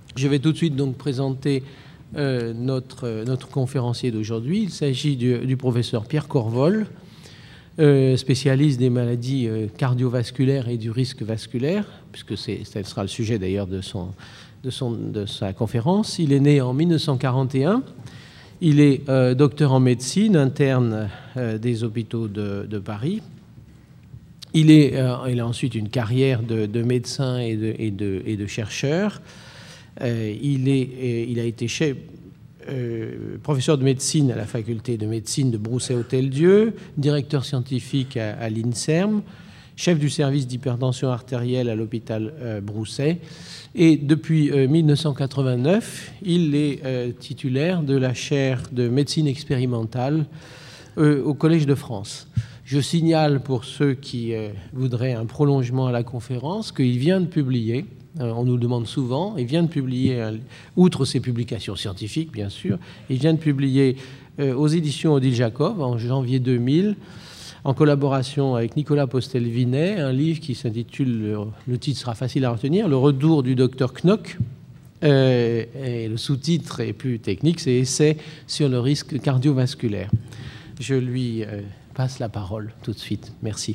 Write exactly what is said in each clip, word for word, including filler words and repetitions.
Je vais tout de suite donc présenter euh, notre, notre conférencier d'aujourd'hui. Il s'agit du, du professeur Pierre Corvol, euh, spécialiste des maladies euh, cardiovasculaires et du risque vasculaire, puisque c'est, ce sera le sujet d'ailleurs de, son, de, son, de sa conférence. Il est né en mille neuf cent quarante et un. Il est euh, docteur en médecine, interne euh, des hôpitaux de, de Paris. Il, est, euh, il a ensuite une carrière de, de médecin et de, et de, et de chercheur. Euh, il, est, il a été chef, euh, professeur de médecine à la faculté de médecine de Broussais-Hôtel-Dieu, directeur scientifique à, à l'INSERM, chef du service d'hypertension artérielle à l'hôpital euh, Broussais. Et depuis euh, mille neuf cent quatre-vingt-neuf, il est euh, titulaire de la chaire de médecine expérimentale euh, au Collège de France. Je signale pour ceux qui euh, voudraient un prolongement à la conférence qu'il vient de publier, euh, on nous le demande souvent, il vient de publier, euh, outre ses publications scientifiques bien sûr, il vient de publier euh, aux éditions Odile Jacob en janvier deux mille, en collaboration avec Nicolas Postel-Vinet, un livre qui s'intitule, le, le titre sera facile à retenir, Le retour du docteur Knock, euh, et le sous-titre est plus technique, c'est Essai sur le risque cardiovasculaire. Je lui euh, passe la parole tout de suite. Merci.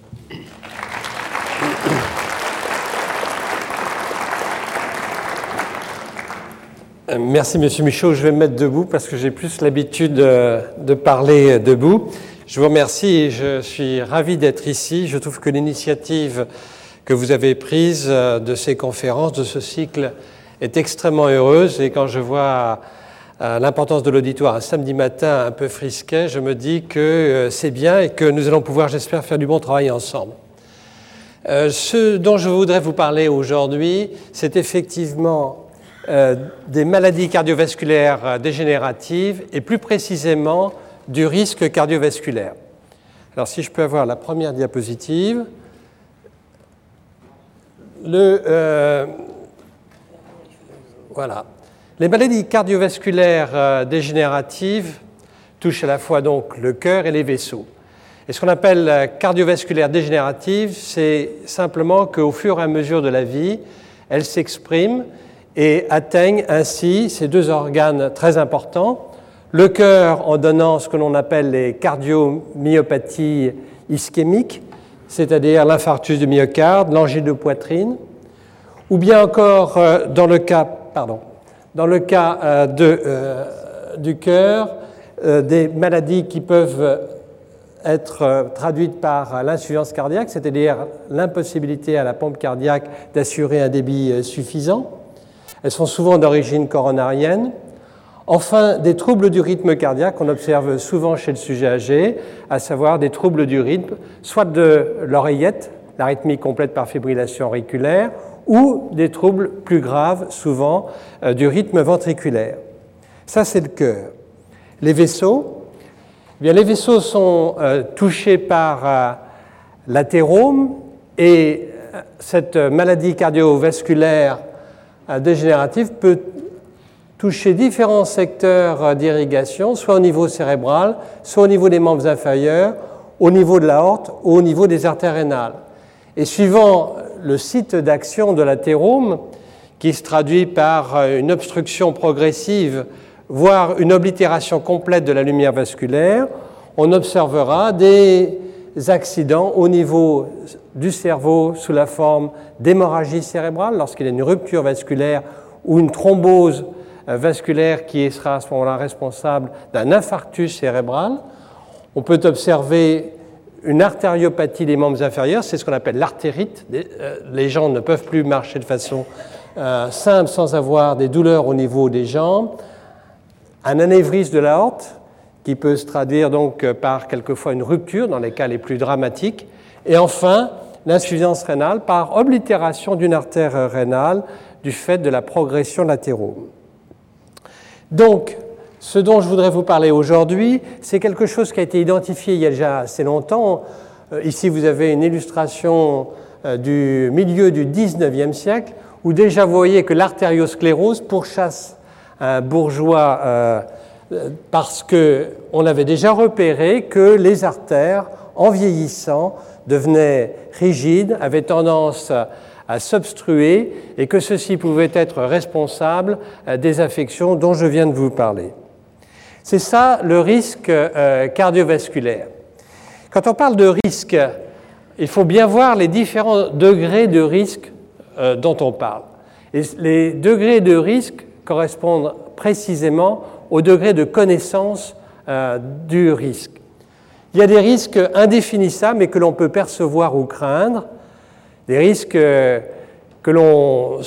Merci, Monsieur Michaud. Je vais me mettre debout parce que j'ai plus l'habitude de parler debout. Je vous remercie et je suis ravi d'être ici. Je trouve que l'initiative que vous avez prise de ces conférences, de ce cycle, est extrêmement heureuse. Et quand je vois l'importance de l'auditoire un samedi matin un peu frisquet, je me dis que c'est bien et que nous allons pouvoir, j'espère, faire du bon travail ensemble. Euh, ce dont je voudrais vous parler aujourd'hui, c'est effectivement euh, des maladies cardiovasculaires dégénératives et plus précisément du risque cardiovasculaire. Alors si je peux avoir la première diapositive. Le, euh, voilà. Les maladies cardiovasculaires euh, dégénératives touchent à la fois donc le cœur et les vaisseaux. Et ce qu'on appelle euh, cardiovasculaire dégénérative, c'est simplement qu'au fur et à mesure de la vie, elles s'expriment et atteignent ainsi ces deux organes très importants. Le cœur en donnant ce que l'on appelle les cardiomyopathies ischémiques, c'est-à-dire l'infarctus du myocarde, l'angine de poitrine, ou bien encore euh, dans le cas, pardon, dans le cas euh, de, euh, du cœur, euh, des maladies qui peuvent être euh, traduites par l'insuffisance cardiaque, c'est-à-dire l'impossibilité à la pompe cardiaque d'assurer un débit euh, suffisant. Elles sont souvent d'origine coronarienne. Enfin, des troubles du rythme cardiaque qu'on observe souvent chez le sujet âgé, à savoir des troubles du rythme, soit de l'oreillette, l'arythmie complète par fibrillation auriculaire, ou des troubles plus graves, souvent, euh, du rythme ventriculaire. Ça, c'est le cœur. Les vaisseaux, eh bien, les vaisseaux sont euh, touchés par euh, l'athérome, et euh, cette maladie cardiovasculaire euh, dégénérative peut toucher différents secteurs d'irrigation, soit au niveau cérébral, soit au niveau des membres inférieurs, au niveau de l'aorte ou au niveau des artères rénales. Et suivant le site d'action de l'athérome, qui se traduit par une obstruction progressive, voire une oblitération complète de la lumière vasculaire, on observera des accidents au niveau du cerveau sous la forme d'hémorragie cérébrale, lorsqu'il y a une rupture vasculaire ou une thrombose vasculaire qui sera à ce moment-là responsable d'un infarctus cérébral. On peut observer une artériopathie des membres inférieurs, c'est ce qu'on appelle l'artérite. Les gens ne peuvent plus marcher de façon euh, simple sans avoir des douleurs au niveau des jambes. Un anévrisme de l'aorte qui peut se traduire donc par quelquefois une rupture dans les cas les plus dramatiques. Et enfin, l'insuffisance rénale par oblitération d'une artère rénale du fait de la progression de l'athérome. Donc, ce dont je voudrais vous parler aujourd'hui, c'est quelque chose qui a été identifié il y a déjà assez longtemps. Ici, vous avez une illustration du milieu du dix-neuvième siècle, où déjà vous voyez que l'artériosclérose pourchasse un bourgeois euh, parce qu'on avait déjà repéré que les artères, en vieillissant, devenaient rigides, avaient tendance à s'obstruer et que ceci pouvait être responsable des affections dont je viens de vous parler. C'est ça le risque euh, cardiovasculaire. Quand on parle de risque, il faut bien voir les différents degrés de risque euh, dont on parle. Et les degrés de risque correspondent précisément au degré de connaissance euh, du risque. Il y a des risques indéfinissables mais que l'on peut percevoir ou craindre, des risques euh, que l'on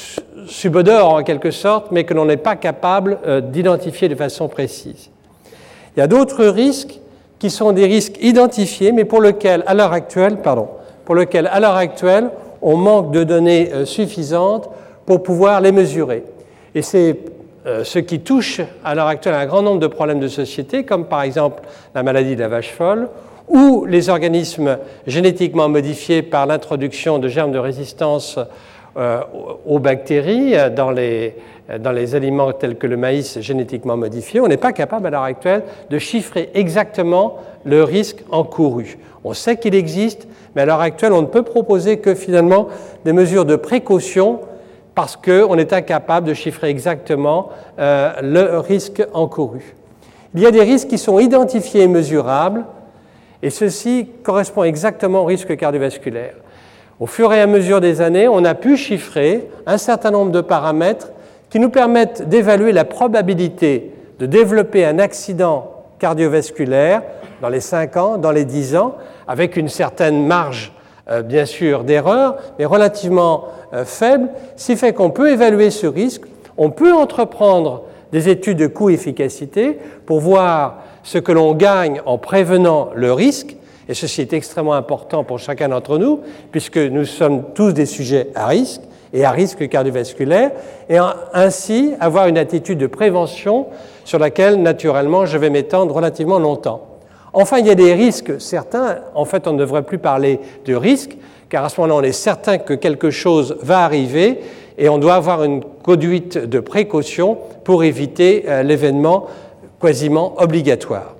subodore en quelque sorte, mais que l'on n'est pas capable euh, d'identifier de façon précise. Il y a d'autres risques qui sont des risques identifiés, mais pour lesquels, à l'heure actuelle, pardon, pour lesquels, à l'heure actuelle, on manque de données euh, suffisantes pour pouvoir les mesurer. Et c'est euh, ce qui touche à l'heure actuelle un grand nombre de problèmes de société, comme par exemple la maladie de la vache folle, ou les organismes génétiquement modifiés par l'introduction de germes de résistance euh, aux bactéries dans les, dans les aliments tels que le maïs génétiquement modifié. On n'est pas capable à l'heure actuelle de chiffrer exactement le risque encouru. On sait qu'il existe, mais à l'heure actuelle, on ne peut proposer que finalement des mesures de précaution parce qu'on est incapable de chiffrer exactement euh, le risque encouru. Il y a des risques qui sont identifiés et mesurables, et ceci correspond exactement au risque cardiovasculaire. Au fur et à mesure des années, on a pu chiffrer un certain nombre de paramètres qui nous permettent d'évaluer la probabilité de développer un accident cardiovasculaire dans les cinq ans, dans les dix ans, avec une certaine marge, euh, bien sûr, d'erreur, mais relativement euh, faible, ce qui fait qu'on peut évaluer ce risque, on peut entreprendre des études de coût-efficacité pour voir ce que l'on gagne en prévenant le risque, et ceci est extrêmement important pour chacun d'entre nous, puisque nous sommes tous des sujets à risque, et à risque cardiovasculaire, et ainsi avoir une attitude de prévention sur laquelle, naturellement, je vais m'étendre relativement longtemps. Enfin, il y a des risques certains, en fait, on ne devrait plus parler de risque, car à ce moment-là, on est certain que quelque chose va arriver, et on doit avoir une conduite de précaution pour éviter euh, l'événement quasiment obligatoire.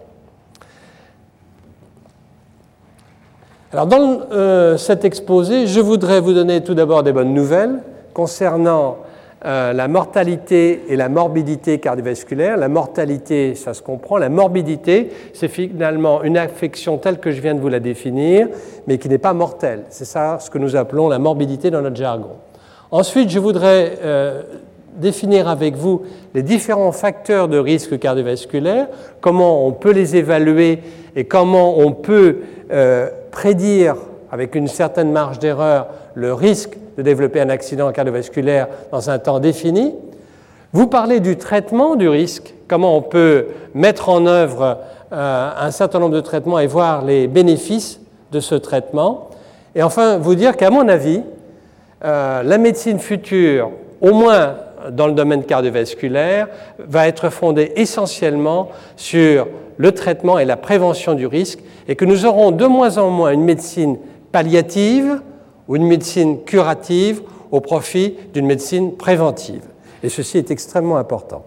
Alors, dans euh, cet exposé, je voudrais vous donner tout d'abord des bonnes nouvelles concernant euh, la mortalité et la morbidité cardiovasculaire. La mortalité, ça se comprend. La morbidité, c'est finalement une affection telle que je viens de vous la définir, mais qui n'est pas mortelle. C'est ça ce que nous appelons la morbidité dans notre jargon. Ensuite, je voudrais euh, définir avec vous les différents facteurs de risque cardiovasculaire, comment on peut les évaluer et comment on peut euh, prédire avec une certaine marge d'erreur le risque de développer un accident cardiovasculaire dans un temps défini. Vous parlez du traitement du risque, comment on peut mettre en œuvre euh, un certain nombre de traitements et voir les bénéfices de ce traitement. Et enfin, vous dire qu'à mon avis, euh, la médecine future, au moins dans le domaine cardiovasculaire, va être fondée essentiellement sur le traitement et la prévention du risque, et que nous aurons de moins en moins une médecine palliative ou une médecine curative au profit d'une médecine préventive. Et ceci est extrêmement important.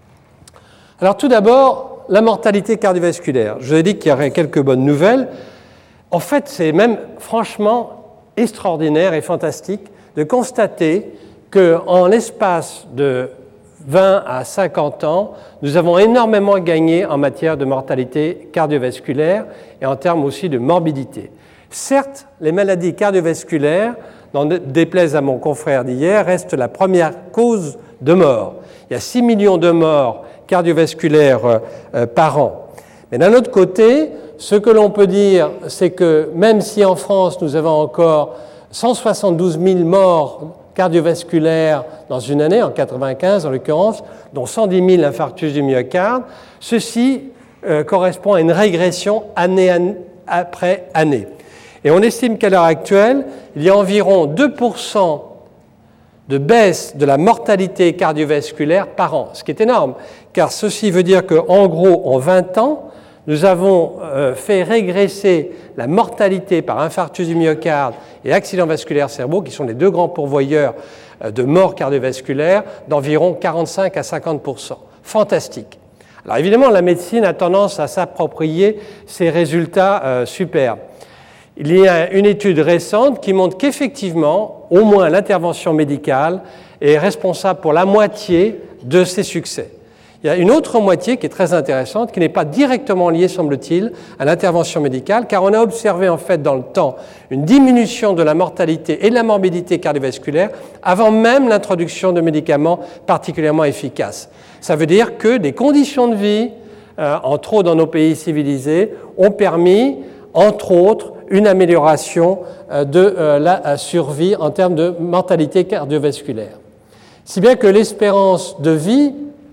Alors tout d'abord, la mortalité cardiovasculaire. Je vous ai dit qu'il y aurait quelques bonnes nouvelles. En fait, c'est même franchement extraordinaire et fantastique de constater qu'en l'espace de vingt à cinquante ans, nous avons énormément gagné en matière de mortalité cardiovasculaire et en termes aussi de morbidité. Certes, les maladies cardiovasculaires, n'en déplaise à mon confrère d'hier, restent la première cause de mort. Il y a six millions de morts cardiovasculaires euh, par an. Mais d'un autre côté, ce que l'on peut dire, c'est que même si en France, nous avons encore cent soixante-douze mille morts cardiovasculaires dans une année, en quatre-vingt-quinze en l'occurrence, dont cent dix mille infarctus du myocarde, ceci euh, correspond à une régression année, année après année. Et on estime qu'à l'heure actuelle, il y a environ deux pour cent de baisse de la mortalité cardiovasculaire par an, ce qui est énorme, car ceci veut dire qu'en gros, en vingt ans, nous avons euh, fait régresser la mortalité par infarctus du myocarde et accidents vasculaires cérébraux, qui sont les deux grands pourvoyeurs euh, de morts cardiovasculaires, d'environ quarante-cinq à cinquante pour cent. Fantastique. Alors évidemment, la médecine a tendance à s'approprier ces résultats euh, superbes. il y a une étude récente qui montre qu'effectivement, au moins l'intervention médicale est responsable pour la moitié de ces succès. Il y a une autre moitié qui est très intéressante, qui n'est pas directement liée, semble-t-il, à l'intervention médicale, car on a observé en fait dans le temps une diminution de la mortalité et de la morbidité cardiovasculaire avant même l'introduction de médicaments particulièrement efficaces. Ça veut dire que des conditions de vie, euh, entre autres dans nos pays civilisés, ont permis, entre autres, une amélioration euh, de euh, la survie en termes de mortalité cardiovasculaire. Si bien que l'espérance de vie,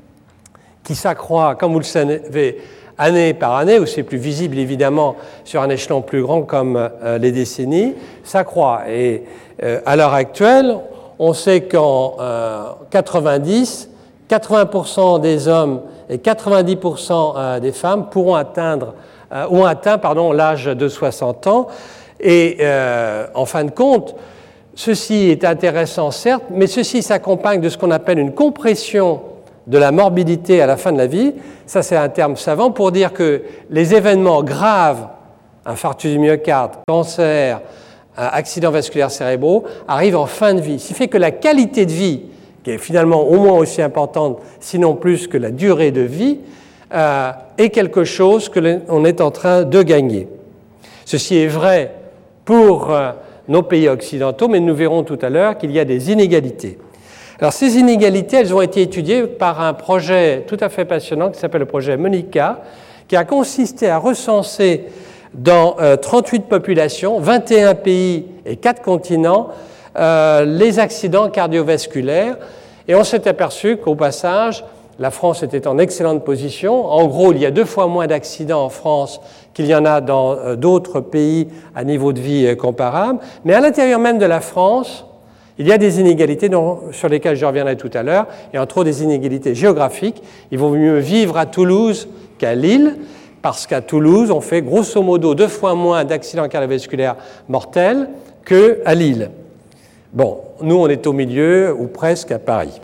qui s'accroît, comme vous le savez, année par année, ou c'est plus visible évidemment sur un échelon plus grand comme euh, les décennies, s'accroît. Et euh, à l'heure actuelle, on sait qu'en euh, quatre-vingt-dix, quatre-vingts pour cent des hommes et quatre-vingt-dix pour cent euh, des femmes pourront atteindre, euh, ont atteint pardon, l'âge de soixante ans. Et euh, en fin de compte, ceci est intéressant certes, mais ceci s'accompagne de ce qu'on appelle une compression de la morbidité à la fin de la vie. Ça, c'est un terme savant pour dire que les événements graves, infarctus du myocarde, cancer, accidents vasculaires cérébraux, arrivent en fin de vie. Ce qui fait que la qualité de vie, qui est finalement au moins aussi importante, sinon plus que la durée de vie, euh, est quelque chose que l'on est en train de gagner. Ceci est vrai pour euh, nos pays occidentaux, mais nous verrons tout à l'heure qu'il y a des inégalités. Alors, ces inégalités, elles ont été étudiées par un projet tout à fait passionnant qui s'appelle le projet MONICA, qui a consisté à recenser dans euh, trente-huit populations, vingt et un pays et quatre continents, euh, les accidents cardiovasculaires. Et on s'est aperçu qu'au passage, la France était en excellente position. En gros, il y a deux fois moins d'accidents en France qu'il y en a dans euh, d'autres pays à niveau de vie euh, comparable. Mais à l'intérieur même de la France, il y a des inégalités dont, sur lesquelles je reviendrai tout à l'heure, et entre autres des inégalités géographiques. Il vaut mieux vivre à Toulouse qu'à Lille, parce qu'à Toulouse, on fait grosso modo deux fois moins d'accidents cardiovasculaires mortels qu'à Lille. Bon, nous, on est au milieu, ou presque, à Paris.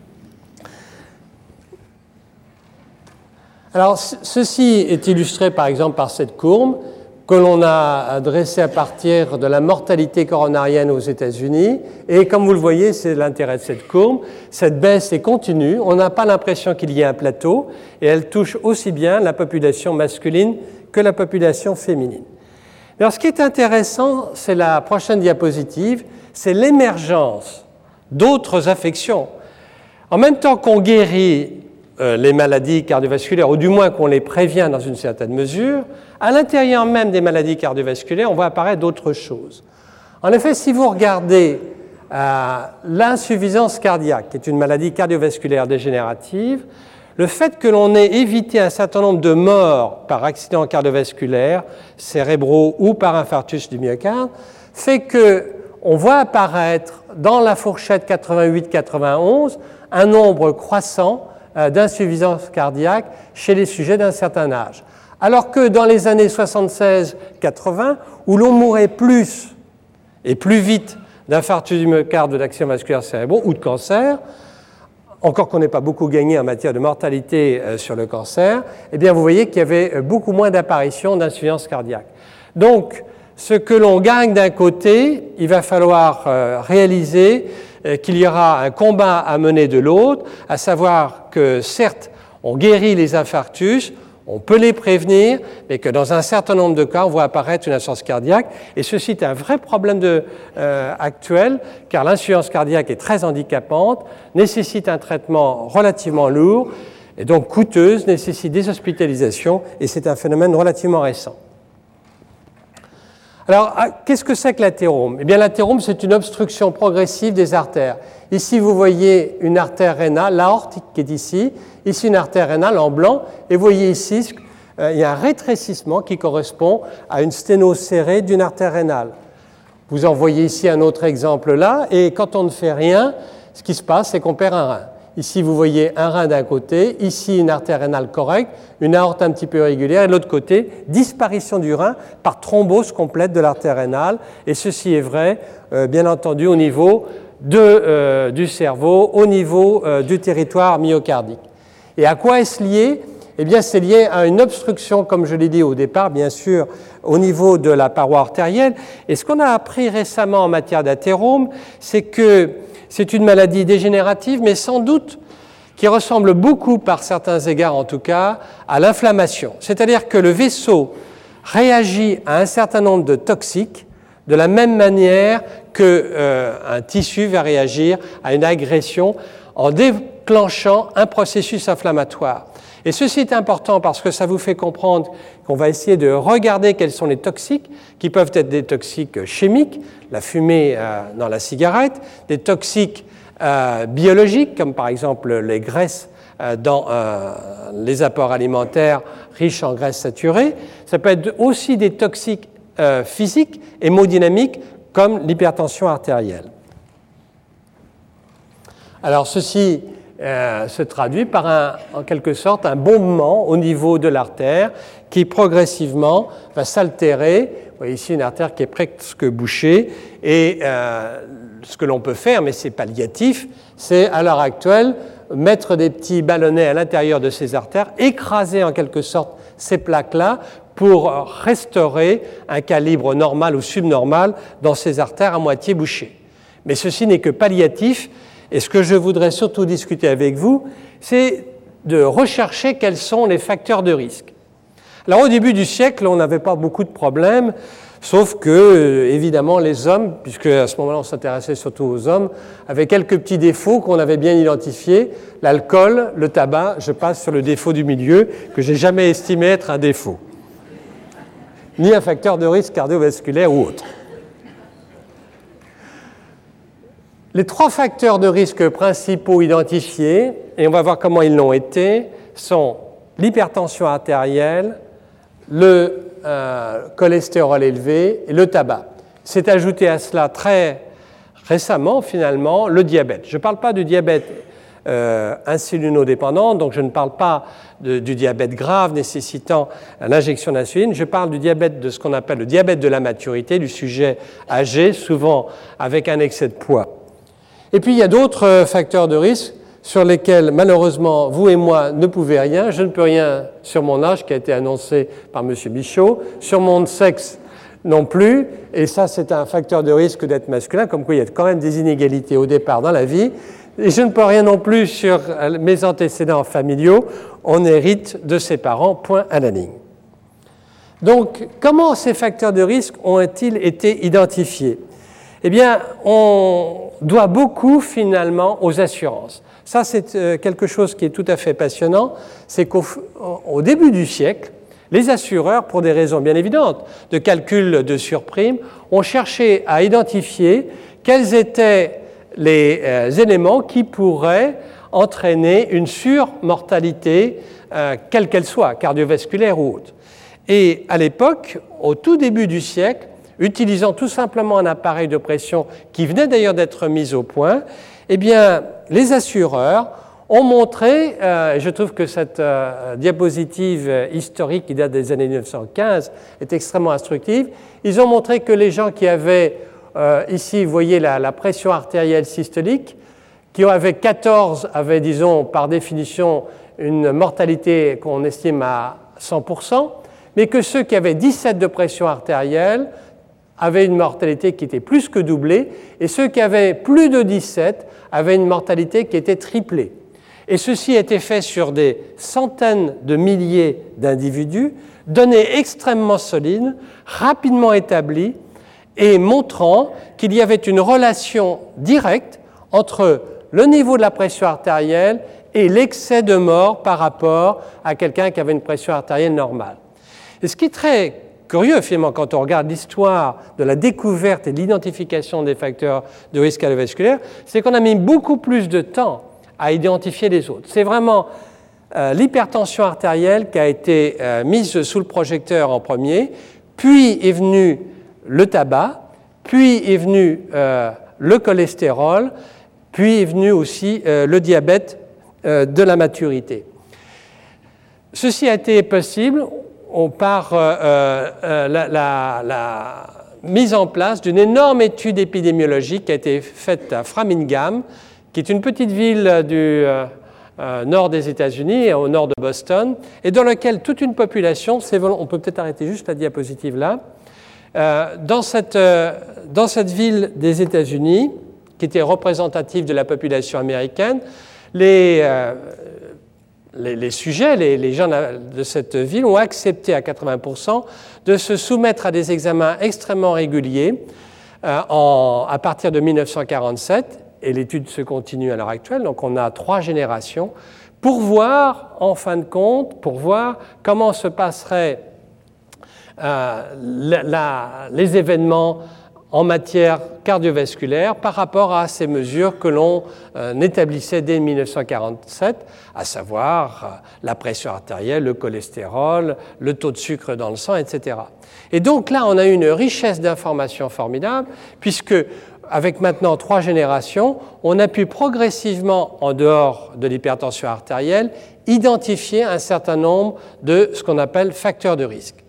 Alors, ceci est illustré, par exemple, par cette courbe que l'on a dressée à partir de la mortalité coronarienne aux États-Unis. Et comme vous le voyez, c'est l'intérêt de cette courbe. Cette baisse est continue. On n'a pas l'impression qu'il y ait un plateau. Et elle touche aussi bien la population masculine que la population féminine. Alors, ce qui est intéressant, c'est la prochaine diapositive, c'est l'émergence d'autres affections. En même temps qu'on guérit euh, les maladies cardiovasculaires, ou du moins qu'on les prévient dans une certaine mesure, à l'intérieur même des maladies cardiovasculaires, on voit apparaître d'autres choses. En effet, si vous regardez euh, l'insuffisance cardiaque, qui est une maladie cardiovasculaire dégénérative, le fait que l'on ait évité un certain nombre de morts par accidents cardiovasculaires, cérébraux ou par infarctus du myocarde, fait qu'on voit apparaître dans la fourchette quatre-vingt-huit à quatre-vingt-onze un nombre croissant euh, d'insuffisance cardiaque chez les sujets d'un certain âge. Alors que dans les années soixante-seize quatre-vingts, où l'on mourait plus et plus vite d'infarctus du myocarde, d'accidents vasculaires cérébraux ou de cancer, encore qu'on n'ait pas beaucoup gagné en matière de mortalité euh, sur le cancer, eh bien vous voyez qu'il y avait beaucoup moins d'apparitions d'insuffisance cardiaque. Donc, ce que l'on gagne d'un côté, il va falloir euh, réaliser euh, qu'il y aura un combat à mener de l'autre, à savoir que certes, on guérit les infarctus, on peut les prévenir, mais que dans un certain nombre de cas, on voit apparaître une insuffisance cardiaque. Et ceci est un vrai problème de, euh, actuel, car l'insuffisance cardiaque est très handicapante, nécessite un traitement relativement lourd, et donc coûteuse, nécessite des hospitalisations, et c'est un phénomène relativement récent. Alors, qu'est-ce que c'est que l'athérome ? Eh bien, l'athérome, c'est une obstruction progressive des artères. Ici, vous voyez une artère rénale, l'aorte qui est ici, ici une artère rénale en blanc, et vous voyez ici, euh, il y a un rétrécissement qui correspond à une sténose serrée d'une artère rénale. Vous en voyez ici un autre exemple là, et quand on ne fait rien, ce qui se passe, c'est qu'on perd un rein. Ici, vous voyez un rein d'un côté, ici une artère rénale correcte, une aorte un petit peu irrégulière, et de l'autre côté, disparition du rein par thrombose complète de l'artère rénale. Et ceci est vrai, euh, bien entendu, au niveau de, euh, du cerveau, au niveau euh, du territoire myocardique. Et à quoi est-ce lié ? eh bien, c'est lié à une obstruction, comme je l'ai dit au départ, bien sûr, au niveau de la paroi artérielle. Et ce qu'on a appris récemment en matière d'athérome, c'est que c'est une maladie dégénérative, mais sans doute qui ressemble beaucoup, par certains égards en tout cas, à l'inflammation. C'est-à-dire que le vaisseau réagit à un certain nombre de toxiques de la même manière qu'un euh, tissu va réagir à une agression en déclenchant un processus inflammatoire. Et ceci est important parce que ça vous fait comprendre qu'on va essayer de regarder quels sont les toxiques, qui peuvent être des toxiques chimiques, la fumée euh, dans la cigarette, des toxiques euh, biologiques, comme par exemple les graisses euh, dans euh, les apports alimentaires riches en graisses saturées. Ça peut être aussi des toxiques euh, physiques, hémodynamiques, comme l'hypertension artérielle. Alors ceci euh, se traduit par un, en quelque sorte un bombement au niveau de l'artère qui progressivement va s'altérer. Vous voyez ici une artère qui est presque bouchée et euh, ce que l'on peut faire, mais c'est palliatif, c'est à l'heure actuelle mettre des petits ballonnets à l'intérieur de ces artères, écraser en quelque sorte ces plaques-là pour restaurer un calibre normal ou subnormal dans ces artères à moitié bouchées. Mais ceci n'est que palliatif. Et ce que je voudrais surtout discuter avec vous, c'est de rechercher quels sont les facteurs de risque. Alors au début du siècle, on n'avait pas beaucoup de problèmes, sauf que, évidemment, les hommes, puisque à ce moment-là on s'intéressait surtout aux hommes, avaient quelques petits défauts qu'on avait bien identifiés. L'alcool, le tabac, je passe sur le défaut du milieu, que je n'ai jamais estimé être un défaut, ni un facteur de risque cardiovasculaire ou autre. Les trois facteurs de risque principaux identifiés, et on va voir comment ils l'ont été, sont l'hypertension artérielle, le euh, cholestérol élevé et le tabac. C'est ajouté à cela très récemment, finalement, le diabète. Je ne parle pas du diabète euh, insulinodépendant, donc je ne parle pas de, du diabète grave nécessitant l'injection d'insuline, je parle du diabète de ce qu'on appelle le diabète de la maturité, du sujet âgé, souvent avec un excès de poids. Et puis il y a d'autres facteurs de risque sur lesquels malheureusement vous et moi ne pouvez rien. Je ne peux rien sur mon âge qui a été annoncé par M. Michaud, sur mon sexe non plus, et ça c'est un facteur de risque d'être masculin, comme quoi il y a quand même des inégalités au départ dans la vie. Et je ne peux rien non plus sur mes antécédents familiaux, on hérite de ses parents, point à la ligne. Donc comment ces facteurs de risque ont-ils été identifiés ? Eh bien, on doit beaucoup finalement aux assurances. Ça, c'est quelque chose qui est tout à fait passionnant, c'est qu'au au début du siècle, les assureurs, pour des raisons bien évidentes de calcul de surprime, ont cherché à identifier quels étaient les euh, éléments qui pourraient entraîner une surmortalité, euh, quelle qu'elle soit, cardiovasculaire ou autre. Et à l'époque, au tout début du siècle, utilisant tout simplement un appareil de pression qui venait d'ailleurs d'être mis au point, eh bien, les assureurs ont montré, euh, et je trouve que cette euh, diapositive historique qui date des années mille neuf cent quinze est extrêmement instructive, ils ont montré que les gens qui avaient, euh, ici, vous voyez la, la pression artérielle systolique, qui avaient quatorze avaient, disons, par définition, une mortalité qu'on estime à cent pour cent, mais que ceux qui avaient dix-sept de pression artérielle avaient une mortalité qui était plus que doublée, et ceux qui avaient plus de dix-sept avaient une mortalité qui était triplée. Et ceci a été fait sur des centaines de milliers d'individus, données extrêmement solides, rapidement établies, et montrant qu'il y avait une relation directe entre le niveau de la pression artérielle et l'excès de mort par rapport à quelqu'un qui avait une pression artérielle normale. Et ce qui est très curieux, finalement, quand on regarde l'histoire de la découverte et de l'identification des facteurs de risque cardiovasculaire, c'est qu'on a mis beaucoup plus de temps à identifier les autres. C'est vraiment euh, l'hypertension artérielle qui a été euh, mise sous le projecteur en premier, puis est venu le tabac, puis est venu euh, le cholestérol, puis est venu aussi euh, le diabète euh, de la maturité. Ceci a été possible par euh, euh, la, la, la mise en place d'une énorme étude épidémiologique qui a été faite à Framingham, qui est une petite ville du, euh, euh, nord des États-Unis, au nord de Boston, et dans lequel toute une population, on peut peut-être arrêter juste la diapositive là, euh, dans, cette, euh, dans cette ville des États-Unis, qui était représentative de la population américaine, les, euh, les, les sujets, les, les gens de cette ville ont accepté à quatre-vingts pour cent de se soumettre à des examens extrêmement réguliers euh, en, à partir de mille neuf cent quarante-sept, et l'étude se continue à l'heure actuelle, donc on a trois générations, pour voir, en fin de compte, pour voir comment se passeraient euh, la, la, les événements en matière cardiovasculaire par rapport à ces mesures que l'on euh, établissait dès mille neuf cent quarante-sept, à savoir euh, la pression artérielle, le cholestérol, le taux de sucre dans le sang, et cetera. Et donc là, on a une richesse d'informations formidable, puisque avec maintenant trois générations, on a pu progressivement, en dehors de l'hypertension artérielle, identifier un certain nombre de ce qu'on appelle facteurs de risque.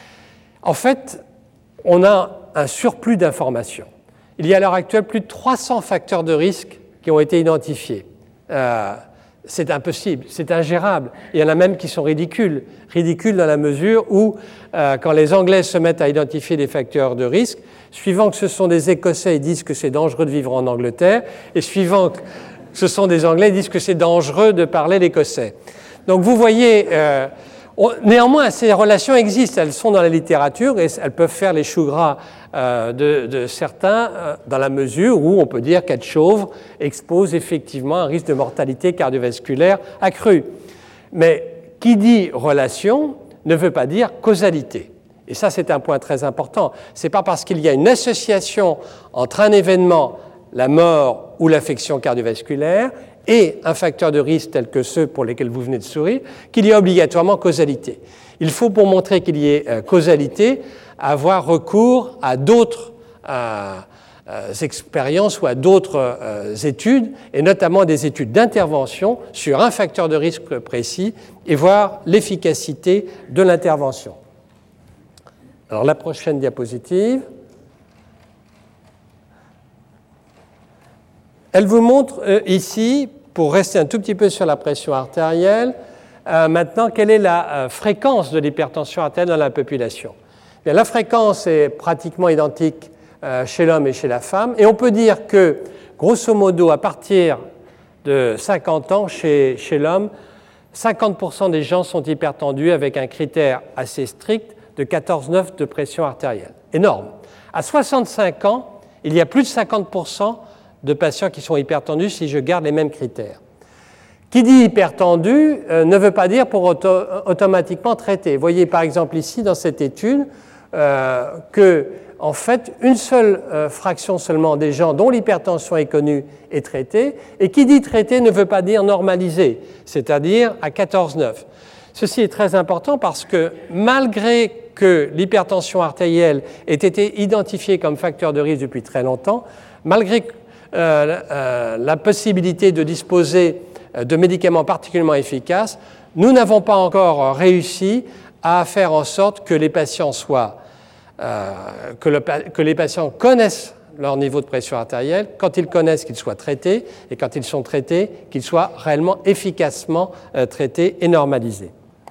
En fait, on a un surplus d'informations. Il y a à l'heure actuelle plus de trois cents facteurs de risque qui ont été identifiés. Euh, c'est impossible, c'est ingérable. Il y en a même qui sont ridicules. Ridicules dans la mesure où, euh, quand les Anglais se mettent à identifier des facteurs de risque, suivant que ce sont des Écossais, ils disent que c'est dangereux de vivre en Angleterre, et suivant que ce sont des Anglais, ils disent que c'est dangereux de parler l'écossais. Donc vous voyez... Euh, Néanmoins, ces relations existent, elles sont dans la littérature et elles peuvent faire les choux gras euh, de, de certains euh, dans la mesure où on peut dire qu'être chauve expose effectivement un risque de mortalité cardiovasculaire accru. Mais qui dit relation ne veut pas dire causalité. Et ça, c'est un point très important. Ce n'est pas parce qu'il y a une association entre un événement, la mort ou l'affection cardiovasculaire, et un facteur de risque tel que ceux pour lesquels vous venez de sourire, qu'il y a obligatoirement causalité. Il faut, pour montrer qu'il y ait euh, causalité, avoir recours à d'autres euh, euh, expériences ou à d'autres euh, études, et notamment des études d'intervention sur un facteur de risque précis, et voir l'efficacité de l'intervention. Alors la prochaine diapositive. Elle vous montre euh, ici, pour rester un tout petit peu sur la pression artérielle, euh, maintenant quelle est la euh, fréquence de l'hypertension artérielle dans la population. Bien, la fréquence est pratiquement identique euh, chez l'homme et chez la femme, et on peut dire que, grosso modo, à partir de cinquante ans, chez, chez l'homme, cinquante pour cent des gens sont hypertendus avec un critère assez strict de quatorze virgule neuf de pression artérielle. Énorme. À soixante-cinq ans, il y a plus de cinquante pour cent de patients qui sont hypertendus si je garde les mêmes critères. Qui dit hypertendu euh, ne veut pas dire pour auto automatiquement traité. Vous voyez par exemple ici dans cette étude euh, que en fait une seule euh, fraction seulement des gens dont l'hypertension est connue est traitée, et qui dit traité ne veut pas dire normalisé, c'est-à-dire à quatorze virgule neuf. Ceci est très important parce que malgré que l'hypertension artérielle ait été identifiée comme facteur de risque depuis très longtemps, malgré que Euh, euh, la possibilité de disposer de médicaments particulièrement efficaces, nous n'avons pas encore réussi à faire en sorte que les patients soient, euh, que, le, que les patients connaissent leur niveau de pression artérielle, quand ils connaissent qu'ils soient traités, et quand ils sont traités, qu'ils soient réellement efficacement euh, traités et normalisés.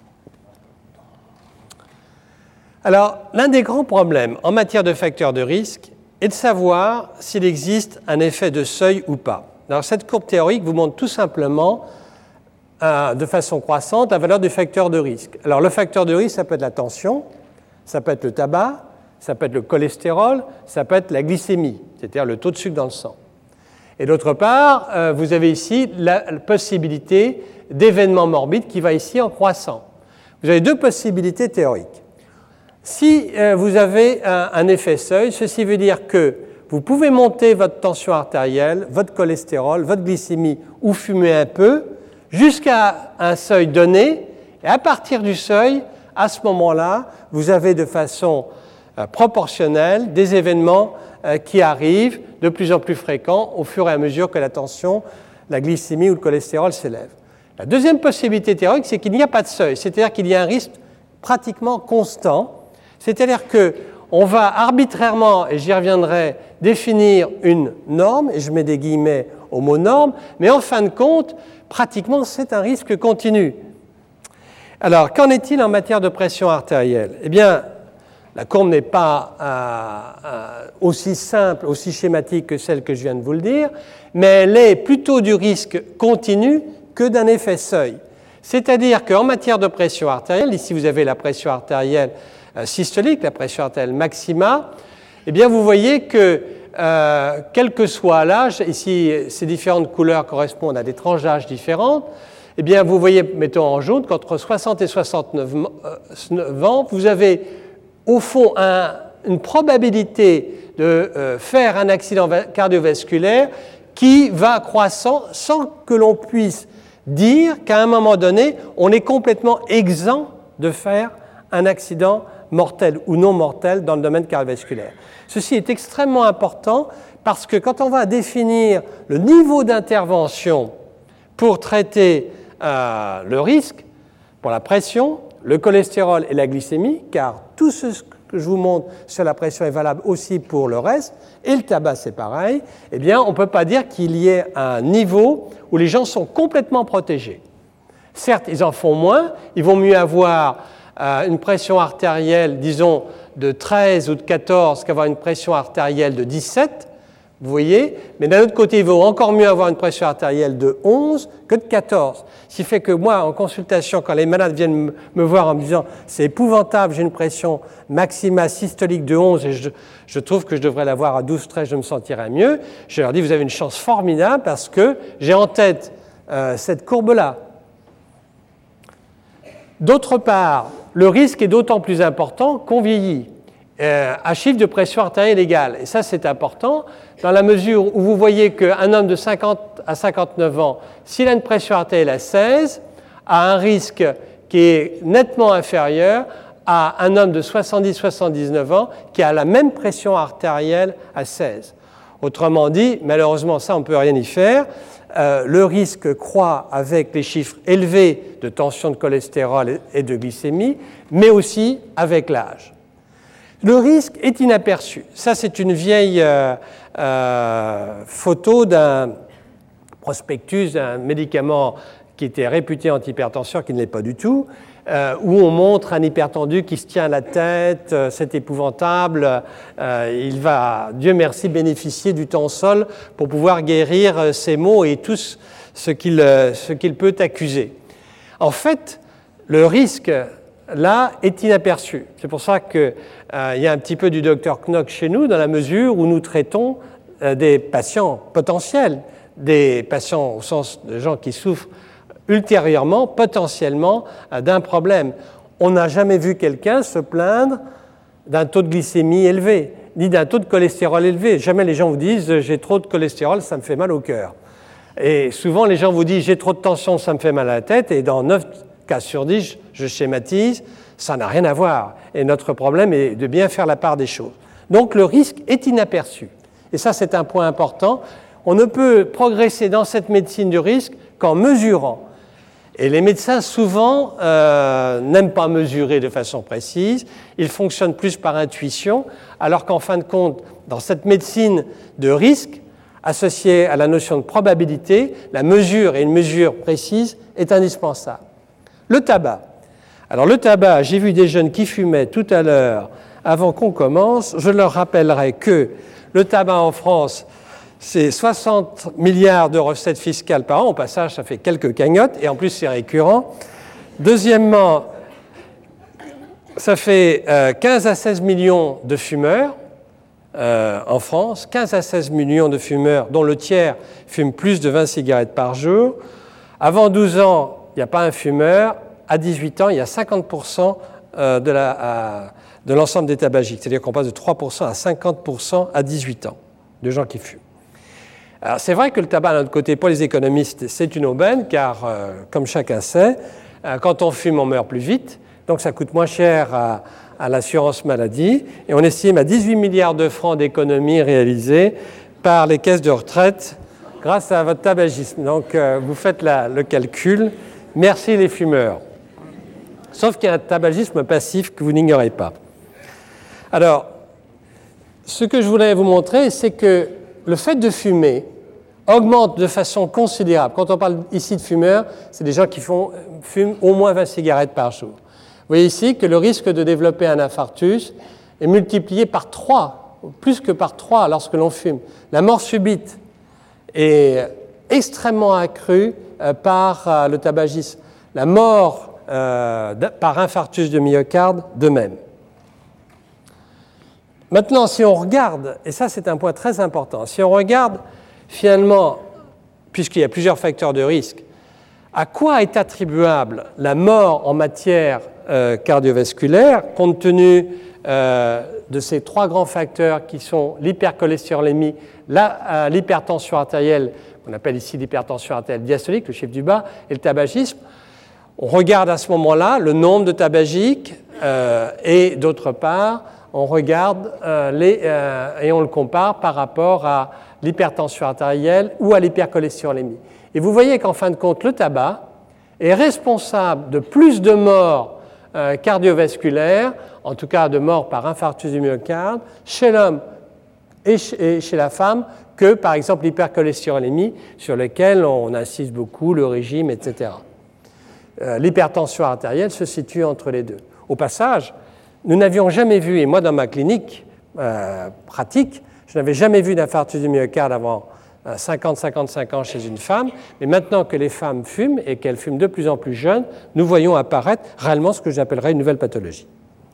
Alors, l'un des grands problèmes en matière de facteurs de risque et de savoir s'il existe un effet de seuil ou pas. Alors, cette courbe théorique vous montre tout simplement, euh, de façon croissante, la valeur du facteur de risque. Alors, le facteur de risque, ça peut être la tension, ça peut être le tabac, ça peut être le cholestérol, ça peut être la glycémie, c'est-à-dire le taux de sucre dans le sang. Et d'autre part, euh, vous avez ici la, la possibilité d'événements morbides qui va ici en croissant. Vous avez deux possibilités théoriques. Si euh, vous avez un, un effet seuil, ceci veut dire que vous pouvez monter votre tension artérielle, votre cholestérol, votre glycémie ou fumer un peu jusqu'à un seuil donné, et à partir du seuil, à ce moment-là, vous avez de façon euh, proportionnelle des événements euh, qui arrivent de plus en plus fréquents au fur et à mesure que la tension, la glycémie ou le cholestérol s'élèvent. La deuxième possibilité théorique, c'est qu'il n'y a pas de seuil, c'est-à-dire qu'il y a un risque pratiquement constant. C'est-à-dire qu'on va arbitrairement, et j'y reviendrai, définir une norme, et je mets des guillemets homonorme, mais en fin de compte, pratiquement, c'est un risque continu. Alors, qu'en est-il en matière de pression artérielle? Eh bien, la courbe n'est pas euh, euh, aussi simple, aussi schématique que celle que je viens de vous le dire, mais elle est plutôt du risque continu que d'un effet seuil. C'est-à-dire qu'en matière de pression artérielle, ici vous avez la pression artérielle euh, systolique, la pression artérielle maxima, eh bien vous voyez que euh, quel que soit l'âge, ici ces différentes couleurs correspondent à des tranches d'âge différentes, eh bien vous voyez, mettons en jaune, qu'entre soixante et soixante-neuf ans, vous avez au fond un, une probabilité de euh, faire un accident cardiovasculaire qui va croissant sans que l'on puisse dire qu'à un moment donné, on est complètement exempt de faire un accident mortel ou non mortel dans le domaine cardiovasculaire. Ceci est extrêmement important parce que quand on va définir le niveau d'intervention pour traiter euh, le risque, pour la pression, le cholestérol et la glycémie, car tout ce que je vous montre sur la pression est valable aussi pour le reste, et le tabac c'est pareil, eh bien on ne peut pas dire qu'il y ait un niveau où les gens sont complètement protégés. Certes, ils en font moins, ils vont mieux avoir euh, une pression artérielle, disons, de treize ou de quatorze qu'avoir une pression artérielle de dix-sept, vous voyez, mais d'un autre côté, il vaut encore mieux avoir une pression artérielle de onze que de quatorze. Ce qui fait que moi, en consultation, quand les malades viennent me voir en me disant « c'est épouvantable, j'ai une pression maxima systolique de onze et je, je trouve que je devrais l'avoir à douze treize, je me sentirais mieux », je leur dis « vous avez une chance formidable parce que j'ai en tête euh, cette courbe-là ». D'autre part, le risque est d'autant plus important qu'on vieillit. Euh, à chiffre de pression artérielle égale. Et ça, c'est important dans la mesure où vous voyez qu'un homme de cinquante à cinquante-neuf ans, s'il a une pression artérielle à seize, a un risque qui est nettement inférieur à un homme de soixante-dix à soixante-dix-neuf ans qui a la même pression artérielle à seize. Autrement dit, malheureusement, ça, on ne peut rien y faire. Euh, le risque croît avec les chiffres élevés de tension de cholestérol et de glycémie, mais aussi avec l'âge. Le risque est inaperçu. Ça, c'est une vieille euh, euh, photo d'un prospectus, d'un médicament qui était réputé antihypertenseur, qui ne l'est pas du tout, euh, où on montre un hypertendu qui se tient la tête, euh, c'est épouvantable, euh, il va, Dieu merci, bénéficier du Tansol pour pouvoir guérir euh, ses maux et tout ce qu'il, euh, ce qu'il peut accuser. En fait, le risque là est inaperçu. C'est pour ça qu'il euh, y a un petit peu du docteur Knock chez nous, dans la mesure où nous traitons euh, des patients potentiels, des patients au sens de gens qui souffrent ultérieurement, potentiellement, euh, d'un problème. On n'a jamais vu quelqu'un se plaindre d'un taux de glycémie élevé, ni d'un taux de cholestérol élevé. Jamais les gens vous disent « j'ai trop de cholestérol, ça me fait mal au cœur ». Et souvent, les gens vous disent « j'ai trop de tension, ça me fait mal à la tête », et dans neuf cas sur dix, je schématise, ça n'a rien à voir. Et notre problème est de bien faire la part des choses. Donc le risque est inaperçu. Et ça, c'est un point important. On ne peut progresser dans cette médecine du risque qu'en mesurant. Et les médecins, souvent, euh, n'aiment pas mesurer de façon précise. Ils fonctionnent plus par intuition, alors qu'en fin de compte, dans cette médecine de risque, associée à la notion de probabilité, la mesure et une mesure précise est indispensable. Le tabac. Alors le tabac, j'ai vu des jeunes qui fumaient tout à l'heure avant qu'on commence. Je leur rappellerai que le tabac en France, c'est soixante milliards de recettes fiscales par an. Au passage, ça fait quelques cagnottes et en plus, c'est récurrent. Deuxièmement, ça fait euh, quinze à seize millions de fumeurs euh, en France. quinze à seize millions de fumeurs, dont le tiers fume plus de vingt cigarettes par jour. Avant douze ans, il n'y a pas un fumeur. À dix-huit ans, il y a cinquante pour cent de, la, à, de l'ensemble des tabagiques. C'est-à-dire qu'on passe de trois pour cent à cinquante pour cent à dix-huit ans de gens qui fument. Alors, c'est vrai que le tabac, d'un autre côté, pour les économistes, c'est une aubaine, car, euh, comme chacun sait, euh, quand on fume, on meurt plus vite. Donc, ça coûte moins cher à, à l'assurance maladie. Et on estime à dix-huit milliards de francs d'économies réalisées par les caisses de retraite grâce à votre tabagisme. Donc, euh, vous faites la, le calcul. Merci les fumeurs. Sauf qu'il y a un tabagisme passif que vous n'ignorez pas. Alors, ce que je voulais vous montrer, c'est que le fait de fumer augmente de façon considérable. Quand on parle ici de fumeurs, c'est des gens qui font, fument au moins vingt cigarettes par jour. Vous voyez ici que le risque de développer un infarctus est multiplié par trois, plus que par trois lorsque l'on fume. La mort subite est extrêmement accrue euh, par euh, le tabagisme. La mort euh, par infarctus de myocarde, de même. Maintenant, si on regarde, et ça c'est un point très important, si on regarde finalement, puisqu'il y a plusieurs facteurs de risque, à quoi est attribuable la mort en matière euh, cardiovasculaire, compte tenu euh, de ces trois grands facteurs qui sont l'hypercholestérolémie, la, euh, l'hypertension artérielle, qu'on appelle ici l'hypertension artérielle diastolique, le chiffre du bas, et le tabagisme. On regarde à ce moment-là le nombre de tabagiques euh, et d'autre part, on regarde euh, les, euh, et on le compare par rapport à l'hypertension artérielle ou à l'hypercholestérolémie. Et vous voyez qu'en fin de compte, le tabac est responsable de plus de morts euh, cardiovasculaires, en tout cas de morts par infarctus du myocarde, chez l'homme et chez, et chez la femme, que par exemple l'hypercholestérolémie, sur lequel on insiste beaucoup, le régime, et cetera. Euh, l'hypertension artérielle se situe entre les deux. Au passage, nous n'avions jamais vu, et moi dans ma clinique euh, pratique, je n'avais jamais vu d'infarctus du myocarde avant euh, cinquante à cinquante-cinq ans chez une femme, mais maintenant que les femmes fument et qu'elles fument de plus en plus jeunes, nous voyons apparaître réellement ce que j'appellerais une nouvelle pathologie.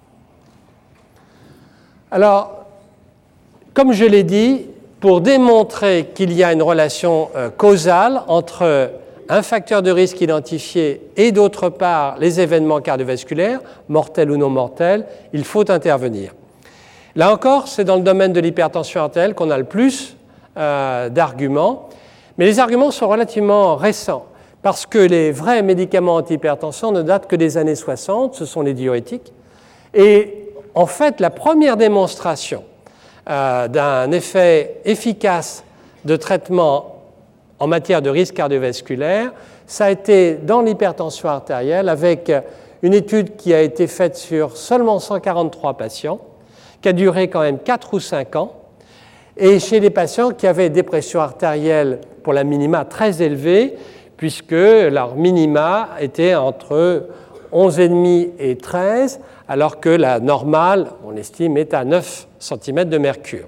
Alors, comme je l'ai dit, pour démontrer qu'il y a une relation euh, causale entre un facteur de risque identifié et d'autre part les événements cardiovasculaires, mortels ou non mortels, il faut intervenir. Là encore, c'est dans le domaine de l'hypertension artérielle qu'on a le plus euh, d'arguments, mais les arguments sont relativement récents parce que les vrais médicaments antihypertenseurs ne datent que des années soixante, ce sont les diurétiques, et en fait, la première démonstration euh, d'un effet efficace de traitement en matière de risque cardiovasculaire, ça a été dans l'hypertension artérielle avec une étude qui a été faite sur seulement cent quarante-trois patients, qui a duré quand même quatre ou cinq ans, et chez les patients qui avaient des pressions artérielles pour la minima très élevées, puisque leur minima était entre onze virgule cinq et treize, alors que la normale, on estime, est à neuf centimètres de mercure.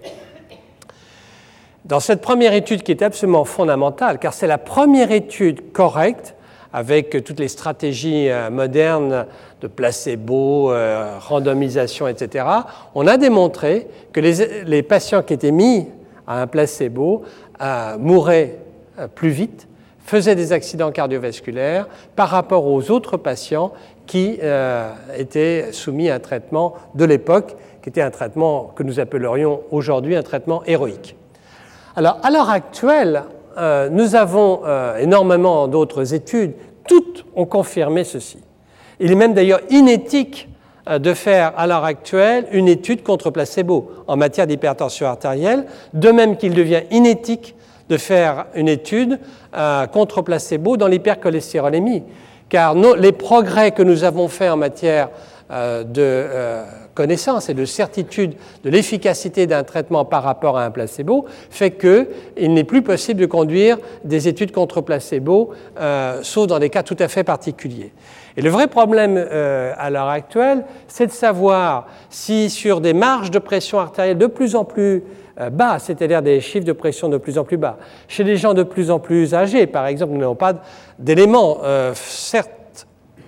Dans cette première étude qui est absolument fondamentale, car c'est la première étude correcte, avec toutes les stratégies modernes de placebo, euh, randomisation, et cetera, on a démontré que les, les patients qui étaient mis à un placebo euh, mouraient euh, plus vite, faisaient des accidents cardiovasculaires par rapport aux autres patients qui euh, étaient soumis à un traitement de l'époque, qui était un traitement que nous appellerions aujourd'hui un traitement héroïque. Alors, à l'heure actuelle, euh, nous avons euh, énormément d'autres études, toutes ont confirmé ceci. Il est même d'ailleurs inéthique euh, de faire à l'heure actuelle une étude contre placebo en matière d'hypertension artérielle, de même qu'il devient inéthique de faire une étude euh, contre placebo dans l'hypercholestérolémie, car nos, les progrès que nous avons faits en matière euh, de euh, connaissance et de certitude de l'efficacité d'un traitement par rapport à un placebo fait qu'il n'est plus possible de conduire des études contre placebo, euh, sauf dans des cas tout à fait particuliers. Et le vrai problème euh, à l'heure actuelle, c'est de savoir si sur des marges de pression artérielle de plus en plus euh, bas, c'est-à-dire des chiffres de pression de plus en plus bas, chez des gens de plus en plus âgés, par exemple, nous n'avons pas d'éléments, euh, certes,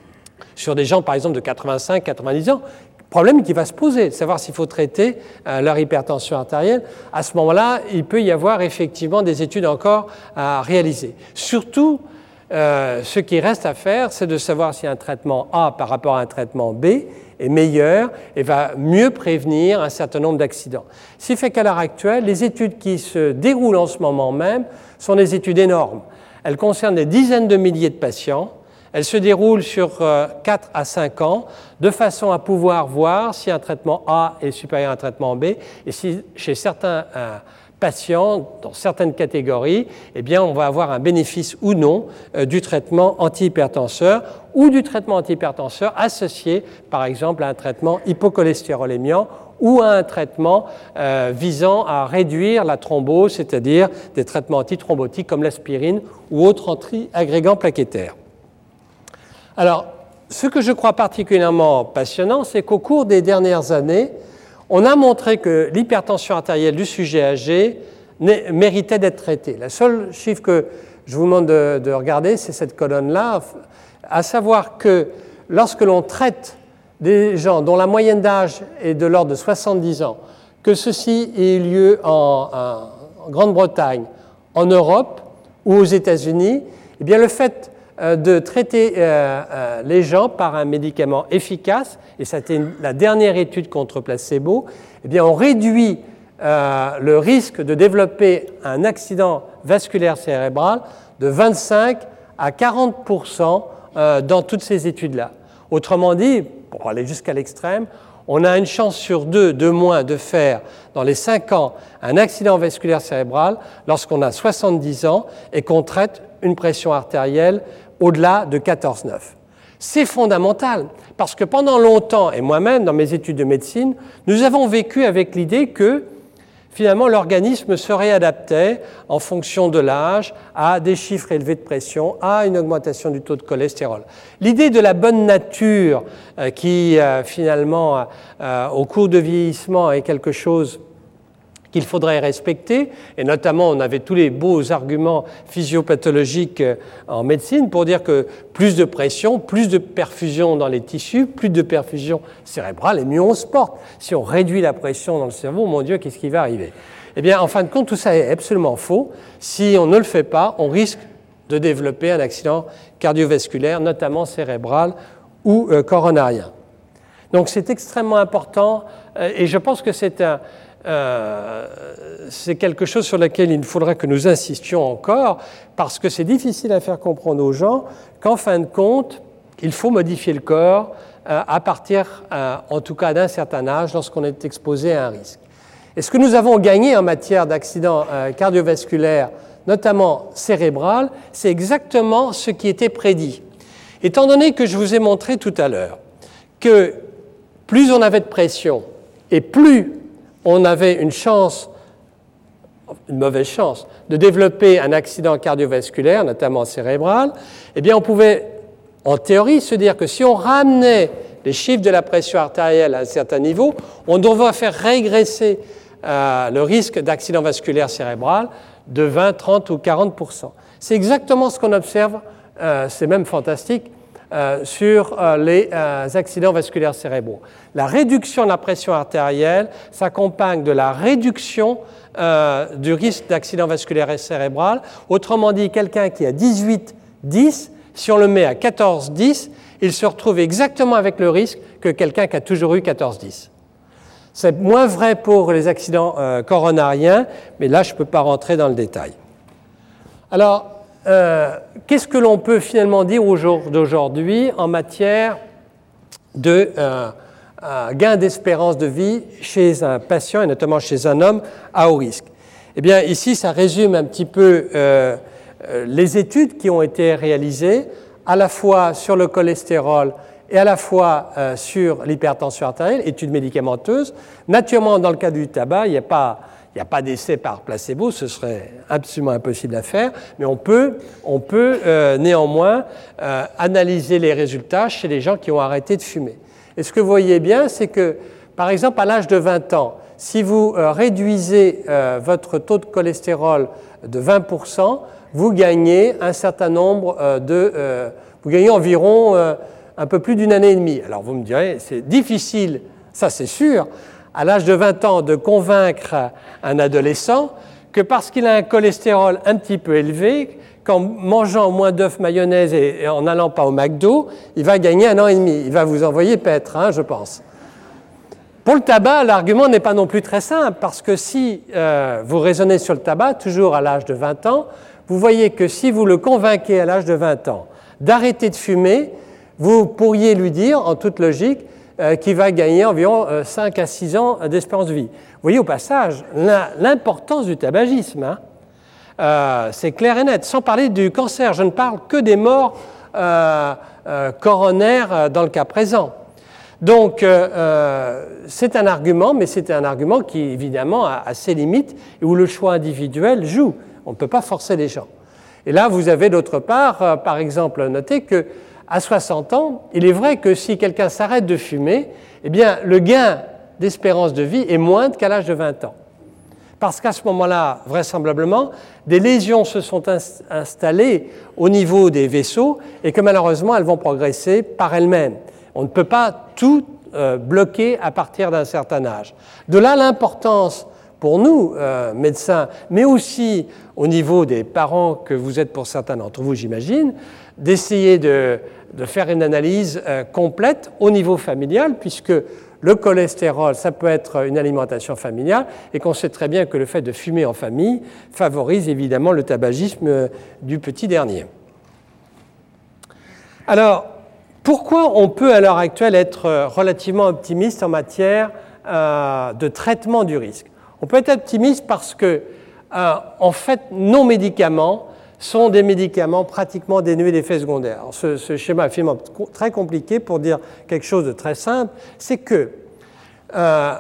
sur des gens, par exemple, de quatre-vingt-cinq à quatre-vingt-dix ans, problème qui va se poser, de savoir s'il faut traiter euh, leur hypertension artérielle. À ce moment-là, il peut y avoir effectivement des études encore à réaliser. Surtout, euh, ce qui reste à faire, c'est de savoir si un traitement A par rapport à un traitement B est meilleur et va mieux prévenir un certain nombre d'accidents. Ce qui fait qu'à l'heure actuelle, les études qui se déroulent en ce moment même sont des études énormes. Elles concernent des dizaines de milliers de patients. Elle se déroule sur quatre à cinq ans, de façon à pouvoir voir si un traitement A est supérieur à un traitement B, et si chez certains euh, patients, dans certaines catégories, eh bien, on va avoir un bénéfice ou non euh, du traitement antihypertenseur ou du traitement antihypertenseur associé, par exemple, à un traitement hypocholestérolémiant ou à un traitement euh, visant à réduire la thrombose, c'est-à-dire des traitements antithrombotiques comme l'aspirine ou autres anti-agrégants plaquettaires. Alors, ce que je crois particulièrement passionnant, c'est qu'au cours des dernières années, on a montré que l'hypertension artérielle du sujet âgé méritait d'être traitée. Le seul chiffre que je vous demande de, de regarder, c'est cette colonne-là, à savoir que lorsque l'on traite des gens dont la moyenne d'âge est de l'ordre de soixante-dix ans, que ceci ait eu lieu en, en Grande-Bretagne, en Europe ou aux États-Unis, eh bien le fait de traiter euh, euh, les gens par un médicament efficace, et c'était la dernière étude contre placebo, eh bien on réduit euh, le risque de développer un accident vasculaire cérébral de vingt-cinq à quarante pour cent euh, dans toutes ces études-là. Autrement dit, pour aller jusqu'à l'extrême, on a une chance sur deux de moins de faire dans les cinq ans un accident vasculaire cérébral lorsqu'on a soixante-dix ans et qu'on traite une pression artérielle au-delà de quatorze virgule neuf. C'est fondamental parce que pendant longtemps, et moi-même dans mes études de médecine, nous avons vécu avec l'idée que finalement l'organisme se réadaptait en fonction de l'âge à des chiffres élevés de pression, à une augmentation du taux de cholestérol. L'idée de la bonne nature euh, qui euh, finalement euh, au cours de vieillissement est quelque chose qu'il faudrait respecter, et notamment on avait tous les beaux arguments physiopathologiques en médecine pour dire que plus de pression, plus de perfusion dans les tissus, plus de perfusion cérébrale, et mieux on se porte. Si on réduit la pression dans le cerveau, mon Dieu, qu'est-ce qui va arriver? Eh bien, en fin de compte, tout ça est absolument faux. Si on ne le fait pas, on risque de développer un accident cardiovasculaire, notamment cérébral ou euh, coronarien. Donc c'est extrêmement important, euh, et je pense que c'est un Euh, c'est quelque chose sur lequel il faudrait que nous insistions encore, parce que c'est difficile à faire comprendre aux gens qu'en fin de compte, il faut modifier le corps euh, à partir, euh, en tout cas d'un certain âge, lorsqu'on est exposé à un risque. Et ce que nous avons gagné en matière d'accidents euh, cardiovasculaires, notamment cérébral, c'est exactement ce qui était prédit. Étant donné que je vous ai montré tout à l'heure que plus on avait de pression et plus on avait une chance, une mauvaise chance, de développer un accident cardiovasculaire, notamment cérébral, eh bien on pouvait, en théorie, se dire que si on ramenait les chiffres de la pression artérielle à un certain niveau, on devrait faire régresser euh, le risque d'accident vasculaire cérébral de vingt, trente ou quarante pour cent. C'est exactement ce qu'on observe, euh, c'est même fantastique, Euh, sur euh, les euh, accidents vasculaires cérébraux. La réduction de la pression artérielle s'accompagne de la réduction euh, du risque d'accident vasculaire cérébral. Autrement dit, quelqu'un qui a dix-huit dix, si on le met à quatorze dix, il se retrouve exactement avec le risque que quelqu'un qui a toujours eu quatorze dix. C'est moins vrai pour les accidents euh, coronariens, mais là, je ne peux pas rentrer dans le détail. Alors, Euh, qu'est-ce que l'on peut finalement dire au jour d'aujourd'hui en matière de euh, euh, gain d'espérance de vie chez un patient et notamment chez un homme à haut risque? Eh bien, ici, ça résume un petit peu euh, euh, les études qui ont été réalisées à la fois sur le cholestérol et à la fois euh, sur l'hypertension artérielle, études médicamenteuses. Naturellement, dans le cas du tabac, il n'y a pas Il n'y a pas d'essai par placebo, ce serait absolument impossible à faire, mais on peut, on peut euh, néanmoins euh, analyser les résultats chez les gens qui ont arrêté de fumer. Et ce que vous voyez bien, c'est que, par exemple, à l'âge de vingt ans, si vous euh, réduisez euh, votre taux de cholestérol de vingt pour cent, vous gagnez un certain nombre euh, de... Euh, vous gagnez environ euh, un peu plus d'une année et demie. Alors vous me direz, c'est difficile, ça c'est sûr, à l'âge de vingt ans, de convaincre un adolescent que parce qu'il a un cholestérol un petit peu élevé, qu'en mangeant moins d'œufs mayonnaise et en n'allant pas au McDo, il va gagner un an et demi. Il va vous envoyer paître, hein, je pense. Pour le tabac, l'argument n'est pas non plus très simple, parce que si euh, vous raisonnez sur le tabac, toujours à l'âge de vingt ans, vous voyez que si vous le convainquez à l'âge de vingt ans d'arrêter de fumer, vous pourriez lui dire, en toute logique, Euh, qui va gagner environ euh, cinq à six ans d'espérance de vie. Vous voyez au passage l'importance du tabagisme. Hein. Euh, c'est clair et net. Sans parler du cancer, je ne parle que des morts euh, euh, coronaires dans le cas présent. Donc, euh, euh, c'est un argument, mais c'est un argument qui, évidemment, a, a ses limites et où le choix individuel joue. On ne peut pas forcer les gens. Et là, vous avez d'autre part, euh, par exemple, noté qu'à soixante ans, il est vrai que si quelqu'un s'arrête de fumer, eh bien, le gain d'espérance de vie est moindre qu'à l'âge de vingt ans. Parce qu'à ce moment-là, vraisemblablement, des lésions se sont installées au niveau des vaisseaux et que malheureusement, elles vont progresser par elles-mêmes. On ne peut pas tout euh, bloquer à partir d'un certain âge. De là l'importance pour nous, euh, médecins, mais aussi au niveau des parents que vous êtes pour certains d'entre vous, j'imagine, d'essayer de, de faire une analyse euh, complète au niveau familial, puisque le cholestérol, ça peut être une alimentation familiale, et qu'on sait très bien que le fait de fumer en famille favorise évidemment le tabagisme euh, du petit dernier. Alors, pourquoi on peut à l'heure actuelle être relativement optimiste en matière euh, de traitement du risque? On peut être optimiste parce que, euh, en fait, nos médicaments sont des médicaments pratiquement dénués d'effets secondaires. Alors, ce, ce schéma est finalement très compliqué pour dire quelque chose de très simple, c'est que euh,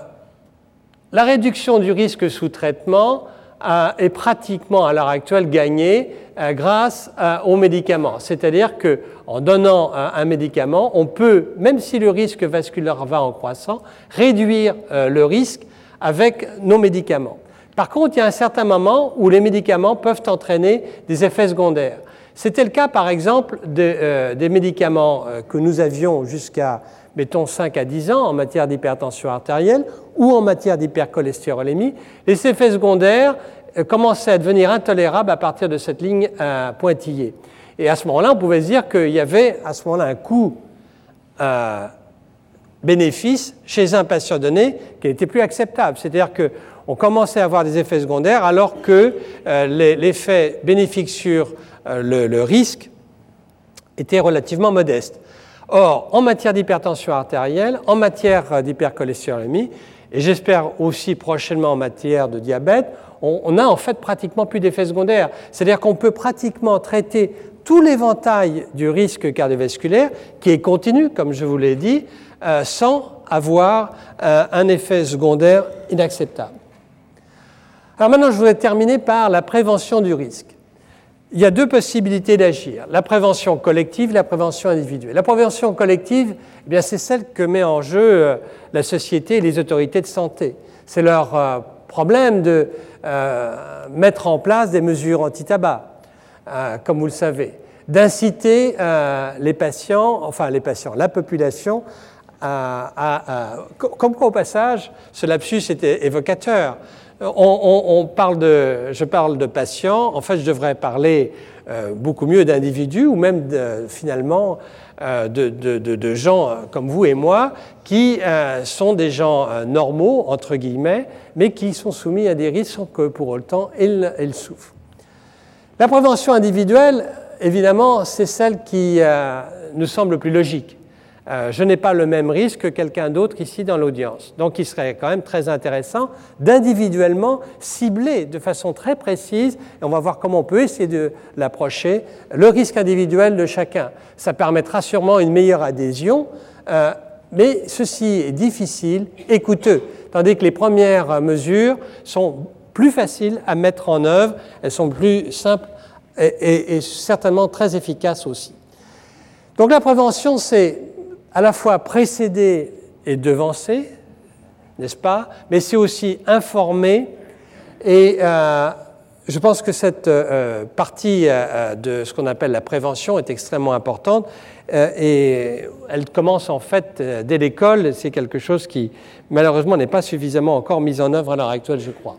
la réduction du risque sous traitement euh, est pratiquement à l'heure actuelle gagnée euh, grâce euh, aux médicaments. C'est-à-dire qu'en donnant un, un médicament, on peut, même si le risque vasculaire va en croissant, réduire euh, le risque avec nos médicaments. Par contre, il y a un certain moment où les médicaments peuvent entraîner des effets secondaires. C'était le cas, par exemple, de, euh, des médicaments euh, que nous avions jusqu'à, mettons, cinq à dix ans en matière d'hypertension artérielle ou en matière d'hypercholestérolémie. Les effets secondaires euh, commençaient à devenir intolérables à partir de cette ligne euh, pointillée. Et à ce moment-là, on pouvait se dire qu'il y avait à ce moment-là un coût euh, bénéfice chez un patient donné qui n'était plus acceptable. C'est-à-dire qu'on commençait à avoir des effets secondaires alors que euh, l'effet bénéfique sur euh, le, le risque était relativement modeste. Or, en matière d'hypertension artérielle, en matière d'hypercholestérolémie, et j'espère aussi prochainement en matière de diabète, on, on a en fait pratiquement plus d'effets secondaires. C'est-à-dire qu'on peut pratiquement traiter tout l'éventail du risque cardiovasculaire, qui est continu, comme je vous l'ai dit, euh, sans avoir euh, un effet secondaire inacceptable. Alors maintenant, je voudrais terminer par la prévention du risque. Il y a deux possibilités d'agir, la prévention collective et la prévention individuelle. La prévention collective, eh bien, c'est celle que met en jeu euh, la société et les autorités de santé. C'est leur euh, problème de euh, mettre en place des mesures anti-tabac. Euh, comme vous le savez, d'inciter euh, les patients, enfin les patients, la population, à, à, à, comme quoi au passage, ce lapsus était évocateur. On, on, on parle de, je parle de patients, en fait je devrais parler euh, beaucoup mieux d'individus ou même de, finalement euh, de, de, de, de gens comme vous et moi qui euh, sont des gens euh, normaux, entre guillemets, mais qui sont soumis à des risques sans que pour autant ils, ils souffrent. La prévention individuelle, évidemment, c'est celle qui euh, nous semble plus logique. Euh, je n'ai pas le même risque que quelqu'un d'autre ici dans l'audience. Donc, il serait quand même très intéressant d'individuellement cibler de façon très précise, et on va voir comment on peut essayer de l'approcher, le risque individuel de chacun. Ça permettra sûrement une meilleure adhésion, euh, mais ceci est difficile et coûteux, tandis que les premières mesures sont plus faciles à mettre en œuvre, elles sont plus simples et, et, et certainement très efficaces aussi. Donc la prévention, c'est à la fois précéder et devancer, n'est-ce pas? Mais c'est aussi informer et euh, je pense que cette euh, partie euh, de ce qu'on appelle la prévention est extrêmement importante euh, et elle commence en fait euh, dès l'école. C'est quelque chose qui malheureusement n'est pas suffisamment encore mis en œuvre à l'heure actuelle, je crois.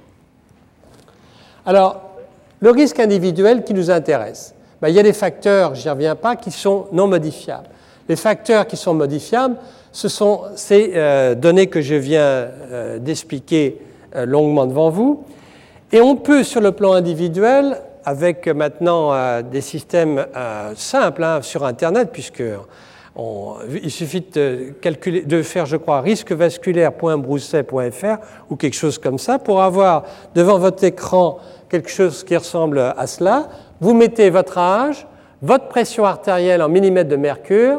Alors, le risque individuel qui nous intéresse, ben, il y a des facteurs, je n'y reviens pas, qui sont non modifiables. Les facteurs qui sont modifiables, ce sont ces euh, données que je viens euh, d'expliquer euh, longuement devant vous. Et on peut, sur le plan individuel, avec maintenant euh, des systèmes euh, simples hein, sur Internet, puisque on, il suffit de, calculer, de faire, je crois, risque vasculaire point brousset point f r ou quelque chose comme ça, pour avoir devant votre écran quelque chose qui ressemble à cela. Vous mettez votre âge, votre pression artérielle en millimètres de mercure,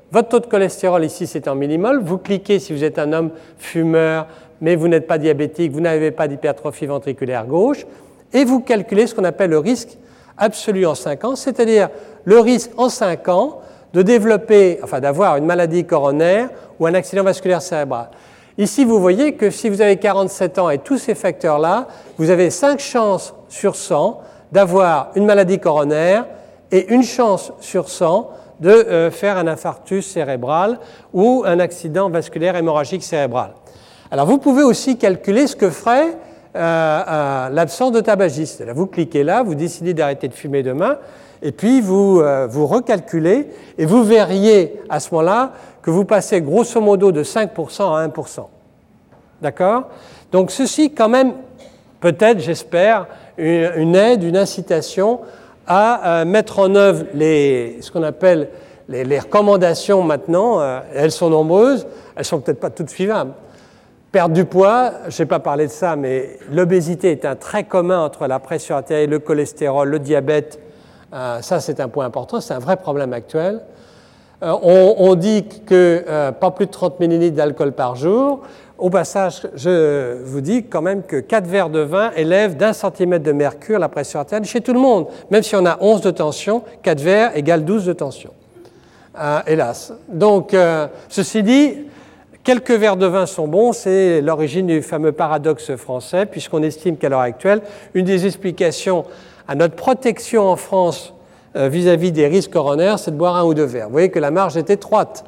votre taux de cholestérol ici c'est en millimoles, vous cliquez si vous êtes un homme fumeur, mais vous n'êtes pas diabétique, vous n'avez pas d'hypertrophie ventriculaire gauche, et vous calculez ce qu'on appelle le risque absolu en cinq ans, c'est-à-dire le risque en cinq ans de développer, enfin d'avoir une maladie coronaire ou un accident vasculaire cérébral. Ici, vous voyez que si vous avez quarante-sept ans et tous ces facteurs-là, vous avez cinq chances sur cent d'avoir une maladie coronaire et une chance sur cent de euh, faire un infarctus cérébral ou un accident vasculaire hémorragique cérébral. Alors, vous pouvez aussi calculer ce que ferait euh, euh, l'absence de tabagisme. Là, vous cliquez là, vous décidez d'arrêter de fumer demain, et puis vous, euh, vous recalculez, et vous verriez à ce moment-là que vous passez grosso modo de cinq pour cent à un pour cent. D'accord? Donc ceci, quand même, peut-être, j'espère, une, une aide, une incitation à euh, mettre en œuvre les, ce qu'on appelle les, les recommandations maintenant. Euh, elles sont nombreuses, elles ne sont peut-être pas toutes suivables. Perdre du poids, je n'ai pas parlé de ça, mais l'obésité est un trait commun entre la pression artérielle, le cholestérol, le diabète. Euh, ça, c'est un point important, c'est un vrai problème actuel. Euh, on, on dit que euh, pas plus de trente millilitres d'alcool par jour. Au passage, je vous dis quand même que quatre verres de vin élèvent d'un centimètre de mercure la pression artérielle chez tout le monde. Même si on a onze de tension, quatre verres égale douze de tension. Euh, hélas. Donc, euh, ceci dit, quelques verres de vin sont bons, c'est l'origine du fameux paradoxe français, puisqu'on estime qu'à l'heure actuelle, une des explications à notre protection en France euh, vis-à-vis des risques coronaires, c'est de boire un ou deux verres. Vous voyez que la marge est étroite.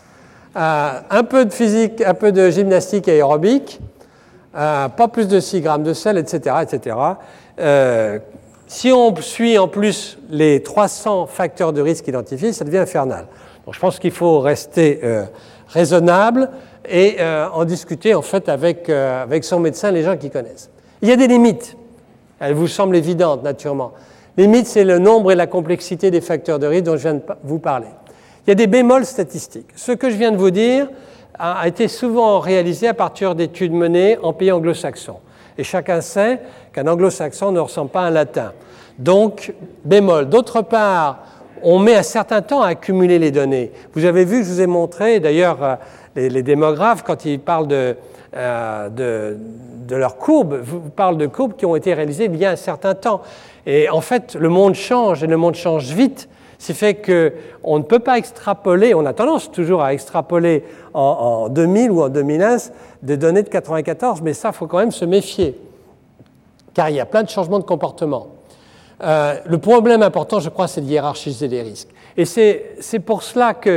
Euh, un peu de physique, un peu de gymnastique aérobique, euh, pas plus de six grammes de sel, et cetera, et cetera. Euh, si on suit en plus les trois cents facteurs de risque identifiés, ça devient infernal. Donc, je pense qu'il faut rester euh, raisonnable et euh, en discuter en fait avec, euh, avec son médecin, les gens qui connaissent. Il y a des limites. Elles vous semblent évidentes, naturellement. Les limites, c'est le nombre et la complexité des facteurs de risque dont je viens de vous parler. Il y a des bémols statistiques. Ce que je viens de vous dire a été souvent réalisé à partir d'études menées en pays anglo-saxons. Et chacun sait qu'un anglo-saxon ne ressemble pas à un latin. Donc, bémol. D'autre part, on met un certain temps à accumuler les données. Vous avez vu, je vous ai montré, d'ailleurs, les, les démographes, quand ils parlent de, euh, de, de leurs courbes, vous parlent de courbes qui ont été réalisées il y a un certain temps. Et en fait, le monde change, et le monde change vite. Ce qui fait qu'on ne peut pas extrapoler, on a tendance toujours à extrapoler en, en deux mille ou en deux mille un des données de quatre-vingt-quatorze, mais ça, il faut quand même se méfier, car il y a plein de changements de comportement. Euh, le problème important, je crois, c'est de hiérarchiser les risques. Et c'est, c'est pour cela que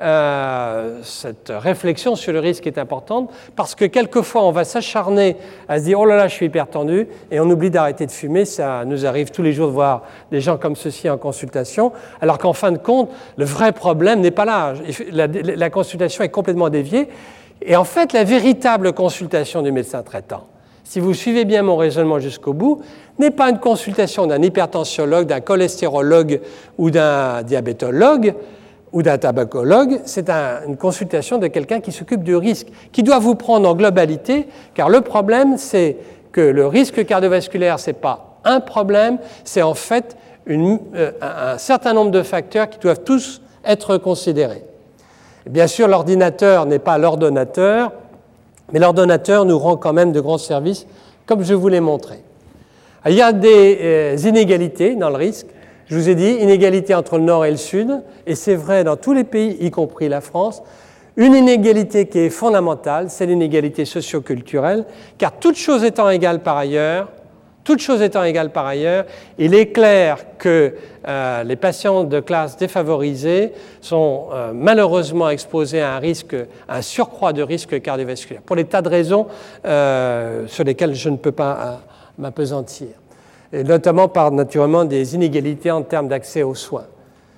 euh, cette réflexion sur le risque est importante, parce que quelquefois, on va s'acharner à se dire « Oh là là, je suis hypertendu », et on oublie d'arrêter de fumer. Ça nous arrive tous les jours de voir des gens comme ceci en consultation, alors qu'en fin de compte, le vrai problème n'est pas là. La, la consultation est complètement déviée. Et en fait, la véritable consultation du médecin traitant, si vous suivez bien mon raisonnement jusqu'au bout, n'est pas une consultation d'un hypertensiologue, d'un cholestérologue ou d'un diabétologue ou d'un tabacologue, c'est un, une consultation de quelqu'un qui s'occupe du risque, qui doit vous prendre en globalité, car le problème, c'est que le risque cardiovasculaire, ce n'est pas un problème, c'est en fait une, euh, un, un certain nombre de facteurs qui doivent tous être considérés. Et bien sûr, l'ordinateur n'est pas l'ordonnateur, mais l'ordonnateur nous rend quand même de grands services, comme je vous l'ai montré. Il y a des euh, inégalités dans le risque. Je vous ai dit, inégalité entre le nord et le sud, et c'est vrai dans tous les pays, y compris la France. Une inégalité qui est fondamentale, c'est l'inégalité socio-culturelle, car toute chose étant égale par ailleurs, toute chose étant égale par ailleurs, il est clair que euh, les patients de classe défavorisée sont euh, malheureusement exposés à un risque, à un surcroît de risque cardiovasculaire, pour des tas de raisons euh, sur lesquelles je ne peux pas euh, m'appesantir, et notamment par naturellement des inégalités en termes d'accès aux soins.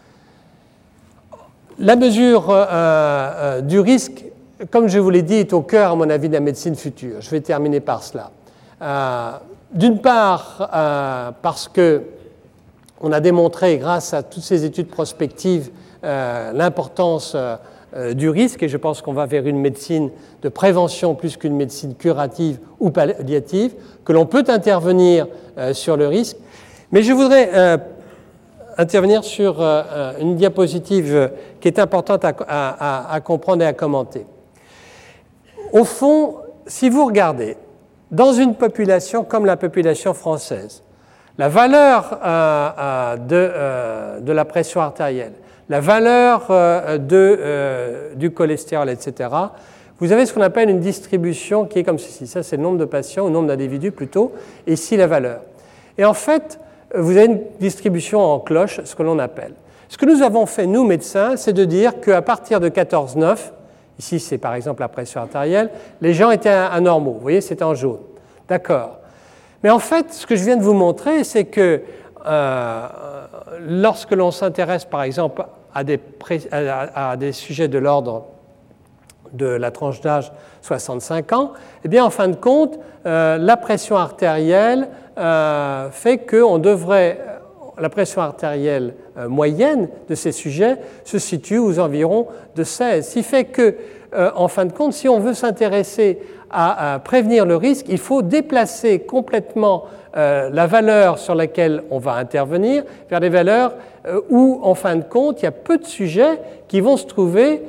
La mesure euh, euh, du risque, comme je vous l'ai dit, est au cœur, à mon avis, de la médecine future. Je vais terminer par cela. Euh, D'une part, euh, parce qu'on a démontré, grâce à toutes ces études prospectives, euh, l'importance euh, euh, du risque, et je pense qu'on va vers une médecine de prévention plus qu'une médecine curative ou palliative, que l'on peut intervenir euh, sur le risque. Mais je voudrais euh, intervenir sur euh, une diapositive qui est importante à, à, à comprendre et à commenter. Au fond, si vous regardez, dans une population comme la population française, la valeur euh, euh, de, euh, de la pression artérielle, la valeur euh, de, euh, du cholestérol, et cetera, vous avez ce qu'on appelle une distribution qui est comme ceci. Ça, c'est le nombre de patients, le nombre d'individus plutôt, et ici la valeur. Et en fait, vous avez une distribution en cloche, ce que l'on appelle. Ce que nous avons fait, nous, médecins, c'est de dire qu'à partir de quatorze virgule neuf, ici c'est par exemple la pression artérielle, les gens étaient anormaux. Vous voyez, c'était en jaune. D'accord. Mais en fait, ce que je viens de vous montrer, c'est que euh, lorsque l'on s'intéresse par exemple à des, pré- à, à des sujets de l'ordre de la tranche d'âge soixante-cinq ans, eh bien en fin de compte, euh, la pression artérielle euh, fait qu'on devrait, la pression artérielle euh, moyenne de ces sujets se situe aux environs de seize. Ce qui fait que, euh, en fin de compte, si on veut s'intéresser à, à prévenir le risque, il faut déplacer complètement euh, la valeur sur laquelle on va intervenir vers des valeurs euh, où, en fin de compte, il y a peu de sujets qui vont se trouver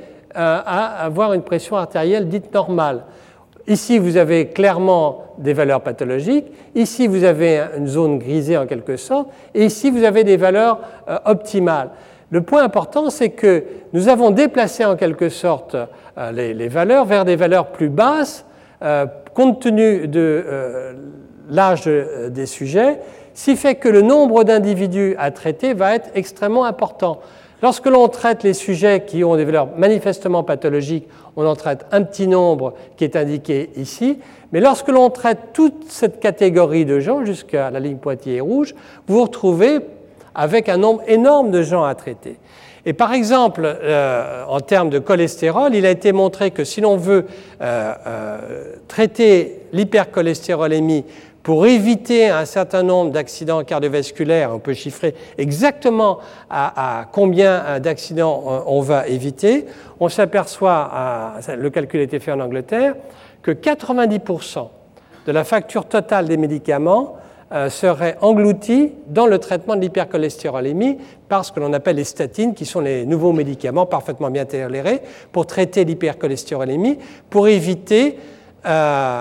à avoir une pression artérielle dite normale. Ici, vous avez clairement des valeurs pathologiques. Ici, vous avez une zone grisée en quelque sorte. Et ici, vous avez des valeurs euh, optimales. Le point important, c'est que nous avons déplacé en quelque sorte euh, les, les valeurs vers des valeurs plus basses, euh, compte tenu de euh, l'âge de, des sujets, ce qui fait que le nombre d'individus à traiter va être extrêmement important. Lorsque l'on traite les sujets qui ont des valeurs manifestement pathologiques, on en traite un petit nombre qui est indiqué ici. Mais lorsque l'on traite toute cette catégorie de gens, jusqu'à la ligne pointillée rouge, vous vous retrouvez avec un nombre énorme de gens à traiter. Et par exemple, euh, en termes de cholestérol, il a été montré que si l'on veut euh, euh, traiter l'hypercholestérolémie pour éviter un certain nombre d'accidents cardiovasculaires, on peut chiffrer exactement à, à combien d'accidents on va éviter. On s'aperçoit, à, le calcul a été fait en Angleterre, que quatre-vingt-dix pour cent de la facture totale des médicaments euh, serait engloutie dans le traitement de l'hypercholestérolémie par ce que l'on appelle les statines, qui sont les nouveaux médicaments parfaitement bien tolérés pour traiter l'hypercholestérolémie, pour éviter euh,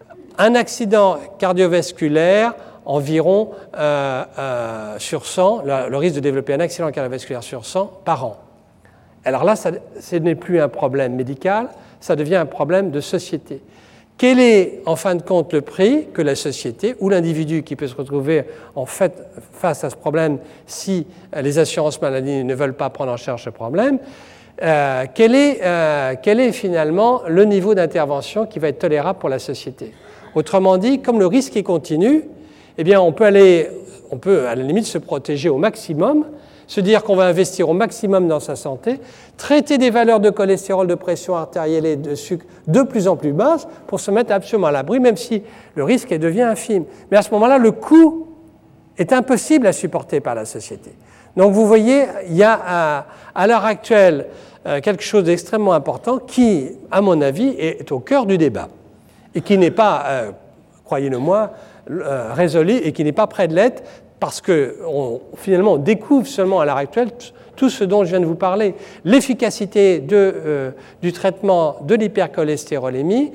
un accident cardiovasculaire environ euh, euh, sur cent, le, le risque de développer un accident cardiovasculaire sur cent par an. Alors là, ça, ce n'est plus un problème médical, ça devient un problème de société. Quel est, en fin de compte, le prix que la société ou l'individu qui peut se retrouver en fait face à ce problème si les assurances maladie ne veulent pas prendre en charge ce problème, euh, quel est, euh, quel est finalement le niveau d'intervention qui va être tolérable pour la société ? Autrement dit, comme le risque est continu, eh bien on peut aller, on peut à la limite se protéger au maximum, se dire qu'on va investir au maximum dans sa santé, traiter des valeurs de cholestérol, de pression artérielle et de sucre de plus en plus basses pour se mettre absolument à l'abri, même si le risque devient infime. Mais à ce moment-là, le coût est impossible à supporter par la société. Donc vous voyez, il y a à, à l'heure actuelle quelque chose d'extrêmement important qui, à mon avis, est au cœur du débat et qui n'est pas, euh, croyez-le-moi, euh, résolu et qui n'est pas près de l'être parce que on, finalement on découvre seulement à l'heure actuelle tout ce dont je viens de vous parler. L'efficacité de, euh, du traitement de l'hypercholestérolémie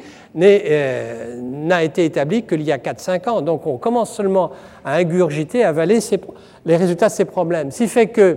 euh, n'a été établie qu'il y a quatre à cinq ans. Donc on commence seulement à ingurgiter, à avaler ces, les résultats de ces problèmes. Ce qui fait que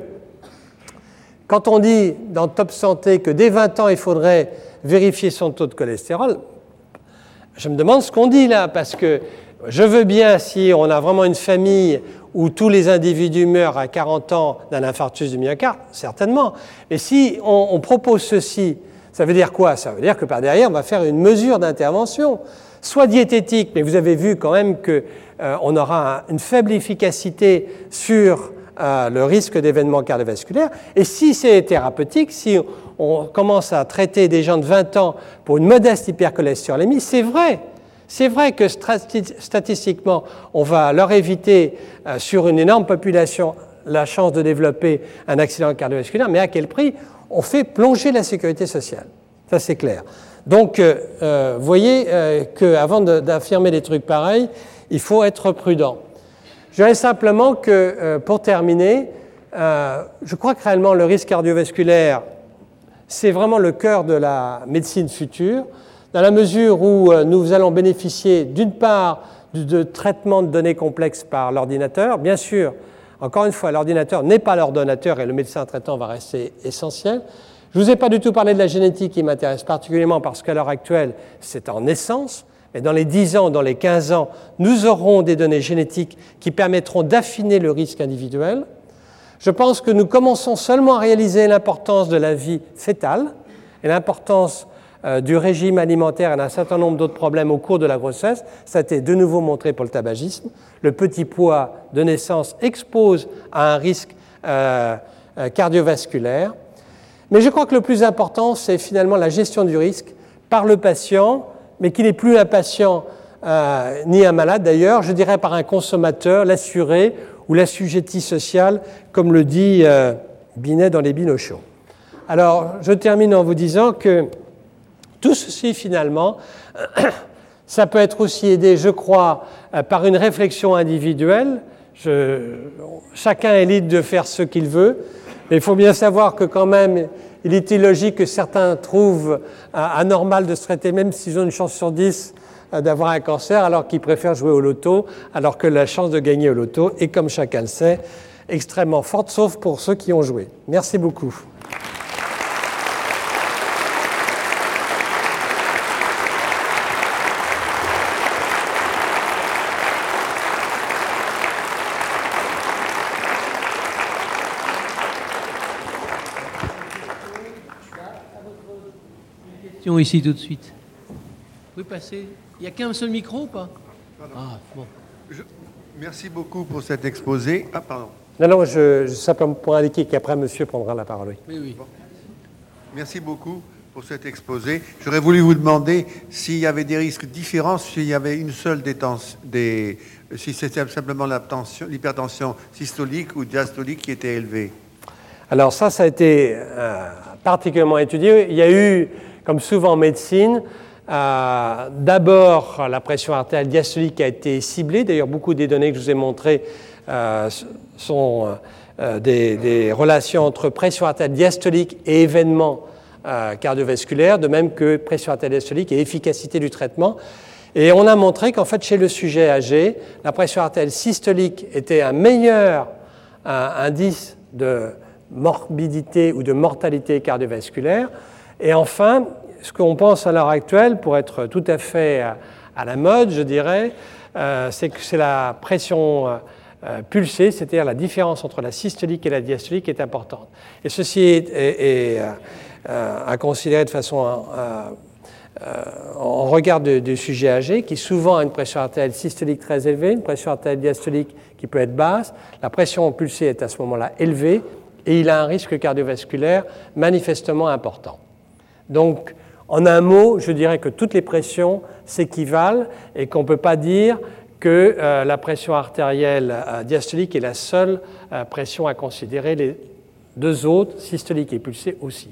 quand on dit dans Top Santé que dès vingt ans il faudrait vérifier son taux de cholestérol, je me demande ce qu'on dit là, parce que je veux bien, si on a vraiment une famille où tous les individus meurent à quarante ans d'un infarctus du myocarde, certainement. Mais si on, on propose ceci, ça veut dire quoi? Ça veut dire que par derrière, on va faire une mesure d'intervention, soit diététique, mais vous avez vu quand même qu'on euh, aura un, une faible efficacité sur euh, le risque d'événements cardiovasculaires. Et si c'est thérapeutique, si on commence à traiter des gens de vingt ans pour une modeste hypercholestérolémie, c'est vrai. C'est vrai que statistiquement, on va leur éviter euh, sur une énorme population la chance de développer un accident cardiovasculaire, mais à quel prix? On fait plonger la sécurité sociale. Ça, c'est clair. Donc, euh, euh, vous voyez euh, qu'avant de, d'affirmer des trucs pareils, il faut être prudent. Je dirais simplement que, euh, pour terminer, euh, je crois que réellement le risque cardiovasculaire, c'est vraiment le cœur de la médecine future, dans la mesure où euh, nous allons bénéficier d'une part de, de traitement de données complexes par l'ordinateur. Bien sûr, encore une fois, l'ordinateur n'est pas l'ordonnateur et le médecin traitant va rester essentiel. Je ne vous ai pas du tout parlé de la génétique qui m'intéresse particulièrement parce qu'à l'heure actuelle, c'est en naissance. Mais dans les dix ans, dans les quinze ans, nous aurons des données génétiques qui permettront d'affiner le risque individuel. Je pense que nous commençons seulement à réaliser l'importance de la vie fœtale et l'importance euh, du régime alimentaire et d'un certain nombre d'autres problèmes au cours de la grossesse. Ça a été de nouveau montré pour le tabagisme. Le petit poids de naissance expose à un risque euh, euh, cardiovasculaire. Mais je crois que le plus important, c'est finalement la gestion du risque par le patient, mais qui n'est plus un patient euh, ni un malade d'ailleurs, je dirais par un consommateur, l'assuré ou l'assujetti social, comme le dit euh, Binet dans les Binochons. Alors, je termine en vous disant que tout ceci, finalement, ça peut être aussi aidé, je crois, euh, par une réflexion individuelle. Je, chacun est libre de faire ce qu'il veut, mais il faut bien savoir que quand même, il est illogique que certains trouvent euh, anormal de se traiter, même s'ils ont une chance sur dix euh, d'avoir un cancer, alors qu'ils préfèrent jouer au loto, alors que la chance de gagner au loto est, comme chacun le sait, extrêmement forte, sauf pour ceux qui ont joué. Merci beaucoup. Ici tout de suite. Vous pouvez passer. Il n'y a qu'un seul micro ou pas? Ah, bon. Je, merci beaucoup pour cet exposé. Ah, pardon. Non, non, je, je simplement pour indiquer qu'après, monsieur prendra la parole. Oui, oui. oui. Bon. Merci beaucoup pour cet exposé. J'aurais voulu vous demander s'il y avait des risques différents, s'il y avait une seule détention, des, si c'était simplement l'hypertension systolique ou diastolique qui était élevée. Alors ça, ça a été euh, particulièrement étudié. Il y a eu, comme souvent en médecine, euh, d'abord la pression artérielle diastolique a été ciblée. D'ailleurs, beaucoup des données que je vous ai montrées euh, sont euh, des, des relations entre pression artérielle diastolique et événements euh, cardiovasculaires, de même que pression artérielle diastolique et efficacité du traitement. Et on a montré qu'en fait, chez le sujet âgé, la pression artérielle systolique était un meilleur euh, indice de morbidité ou de mortalité cardiovasculaire. Et enfin, ce qu'on pense à l'heure actuelle, pour être tout à fait à, à la mode, je dirais, euh, c'est que c'est la pression euh, pulsée, c'est-à-dire la différence entre la systolique et la diastolique qui est importante. Et ceci est, est, est euh, à considérer de façon euh, euh, en regard du, du sujet âgé, qui souvent a une pression artérielle systolique très élevée, une pression artérielle diastolique qui peut être basse. La pression pulsée est à ce moment-là élevée et il a un risque cardiovasculaire manifestement important. Donc, en un mot, je dirais que toutes les pressions s'équivalent et qu'on ne peut pas dire que euh, la pression artérielle euh, diastolique est la seule euh, pression à considérer. Les deux autres, systolique et pulsée aussi.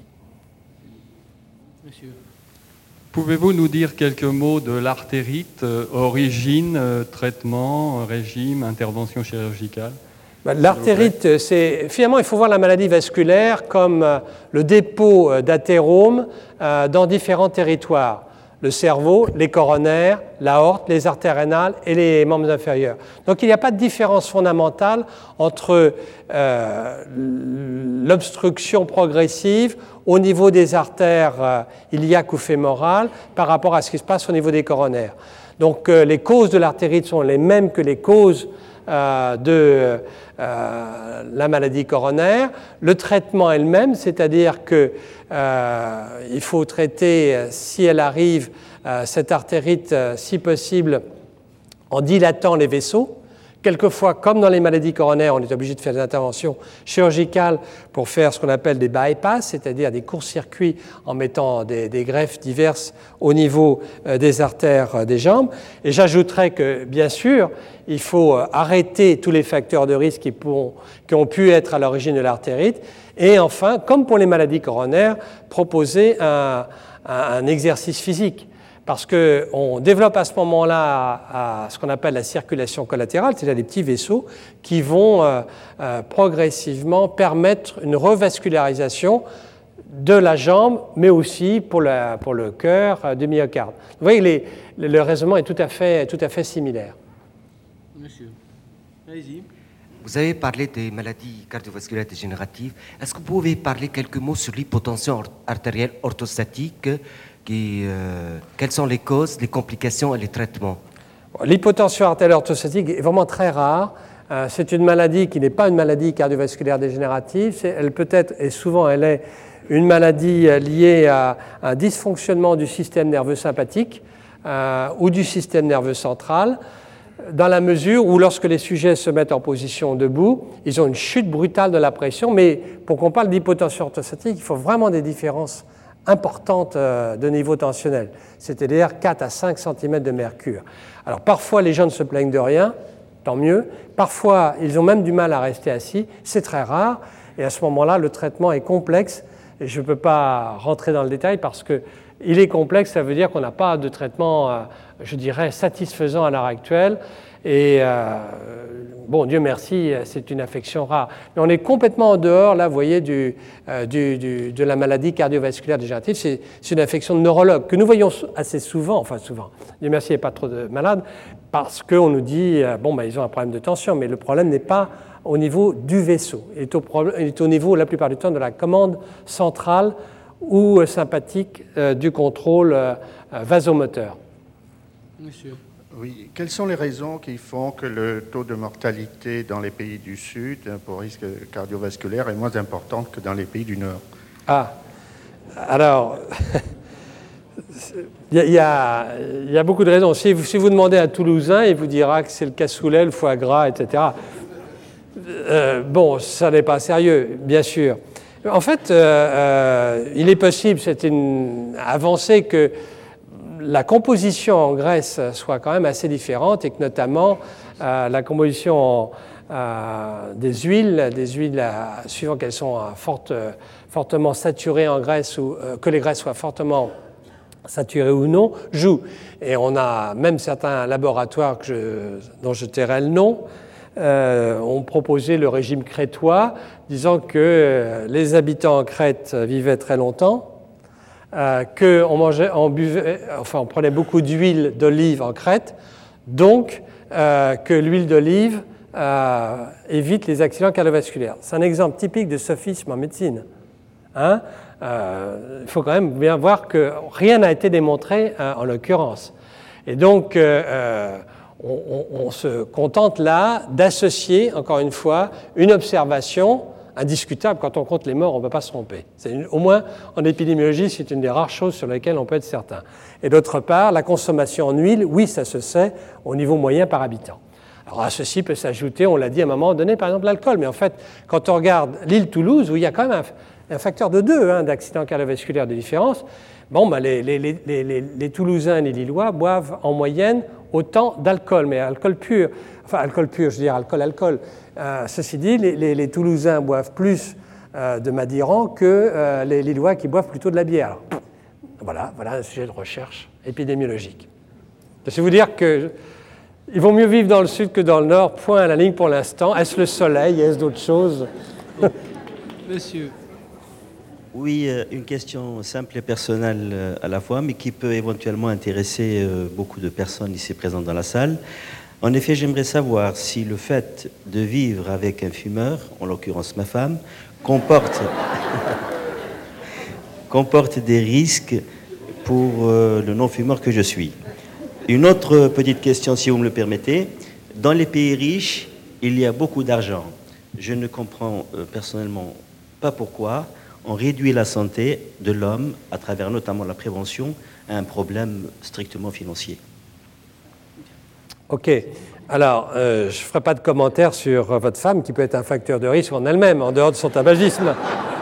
Monsieur. Pouvez-vous nous dire quelques mots de l'artérite, euh, origine, euh, traitement, régime, intervention chirurgicale? L'artérite, c'est finalement, il faut voir la maladie vasculaire comme euh, le dépôt euh, d'athérome euh, dans différents territoires. Le cerveau, les coronaires, l'aorte, les artères rénales et les membres inférieurs. Donc il n'y a pas de différence fondamentale entre euh, l'obstruction progressive au niveau des artères euh, iliaques ou fémorales par rapport à ce qui se passe au niveau des coronaires. Donc euh, les causes de l'artérite sont les mêmes que les causes Euh, de euh, la maladie coronaire. Le traitement est le même, c'est-à-dire qu'il euh, faut traiter, si elle arrive, euh, cette artérite, euh, si possible, en dilatant les vaisseaux. Quelquefois, comme dans les maladies coronaires, on est obligé de faire des interventions chirurgicales pour faire ce qu'on appelle des bypass, c'est-à-dire des courts-circuits en mettant des, des greffes diverses au niveau euh, des artères euh, des jambes. Et j'ajouterais que, bien sûr, il faut euh, arrêter tous les facteurs de risque qui, pourront, qui ont pu être à l'origine de l'artérite. Et enfin, comme pour les maladies coronaires, proposer un, un, un exercice physique. parce qu'on développe à ce moment-là à, à ce qu'on appelle la circulation collatérale, c'est-à-dire des petits vaisseaux qui vont euh, euh, progressivement permettre une revascularisation de la jambe, mais aussi pour, la, pour le cœur euh, du myocarde. Vous voyez, les, le raisonnement est tout à fait, tout à fait similaire. Monsieur, allez-y. Vous avez parlé des maladies cardiovasculaires dégénératives. Est-ce que vous pouvez parler quelques mots sur l'hypotension artérielle orthostatique qui, euh, Quelles sont les causes, les complications et les traitements? L'hypotension artérielle orthostatique est vraiment très rare. Euh, c'est une maladie qui n'est pas une maladie cardiovasculaire dégénérative. C'est, elle peut être, et souvent elle est, une maladie liée à un dysfonctionnement du système nerveux sympathique euh, ou du système nerveux central, dans la mesure où lorsque les sujets se mettent en position debout, ils ont une chute brutale de la pression, mais pour qu'on parle d'hypotension orthostatique, il faut vraiment des différences importantes de niveau tensionnel, c'est-à-dire quatre à cinq centimètres de mercure. Alors parfois les gens ne se plaignent de rien, tant mieux, parfois ils ont même du mal à rester assis, c'est très rare, et à ce moment-là le traitement est complexe, et je ne peux pas rentrer dans le détail parce que il est complexe, ça veut dire qu'on n'a pas de traitement, euh, je dirais, satisfaisant à l'heure actuelle. Et euh, bon, Dieu merci, c'est une affection rare. Mais on est complètement en dehors, là, vous voyez, du, euh, du, du, de la maladie cardiovasculaire dégénérative. C'est, c'est une affection de neurologue que nous voyons assez souvent, enfin souvent. Dieu merci, il n'y a pas trop de malades, parce qu'on nous dit, euh, bon, ben, ils ont un problème de tension, mais le problème n'est pas au niveau du vaisseau. Il est au, problème, il est au niveau, la plupart du temps, de la commande centrale ou sympathique euh, du contrôle euh, vasomoteur. Monsieur. Oui, quelles sont les raisons qui font que le taux de mortalité dans les pays du Sud pour risque cardiovasculaire est moins important que dans les pays du Nord? Ah, alors, il y, y, y a beaucoup de raisons. Si vous, si vous demandez à un Toulousain, il vous dira que c'est le cassoulet, le foie gras, et cetera. Euh, bon, ça n'est pas sérieux, bien sûr. En fait, euh, euh, il est possible, c'est une avancée, que la composition en graisse soit quand même assez différente et que notamment euh, la composition euh, des huiles, des huiles euh, suivant qu'elles sont euh, forte, euh, fortement saturées en graisse ou euh, que les graisses soient fortement saturées ou non, joue. Et on a même certains laboratoires que je, dont je tairai le nom, Euh, ont proposé le régime crétois, disant que euh, les habitants en Crète vivaient très longtemps, euh, qu'on mangeait, on buvait, enfin on prenait beaucoup d'huile d'olive en Crète, donc euh, que l'huile d'olive euh, évite les accidents cardiovasculaires. C'est un exemple typique de sophisme en médecine. Hein euh, il faut quand même bien voir que rien n'a été démontré euh, en l'occurrence. Et donc euh, euh, On, on, on se contente là d'associer, encore une fois, une observation indiscutable. Quand on compte les morts, on ne peut pas se tromper. C'est une, au moins, en épidémiologie, c'est une des rares choses sur lesquelles on peut être certain. Et d'autre part, la consommation en huile, oui, ça se sait au niveau moyen par habitant. Alors à ceci peut s'ajouter, on l'a dit à un moment donné, par exemple l'alcool. Mais en fait, quand on regarde l'île Toulouse, où il y a quand même un, un facteur de deux hein, d'accidents cardiovasculaires de différence, bon, ben, les, les, les, les, les Toulousains et les Lillois boivent en moyenne autant d'alcool, mais alcool pur, enfin alcool pur, je veux dire alcool-alcool. Euh, ceci dit, les, les, les Toulousains boivent plus euh, de Madiran que euh, les Lillois qui boivent plutôt de la bière. Alors, voilà, voilà un sujet de recherche épidémiologique. Je vais vous dire que il vaut mieux vivre dans le sud que dans le nord, point à la ligne pour l'instant. Est-ce le soleil, est-ce d'autres choses? Monsieur. Oui, une question simple et personnelle à la fois, mais qui peut éventuellement intéresser beaucoup de personnes ici présentes dans la salle. En effet, j'aimerais savoir si le fait de vivre avec un fumeur, en l'occurrence ma femme, comporte, comporte des risques pour le non-fumeur que je suis. Une autre petite question, si vous me le permettez. Dans les pays riches, il y a beaucoup d'argent. Je ne comprends personnellement pas pourquoi on réduit la santé de l'homme, à travers notamment la prévention, à un problème strictement financier. OK. Alors, euh, je ne ferai pas de commentaire sur euh, votre femme, qui peut être un facteur de risque en elle-même, en dehors de son tabagisme.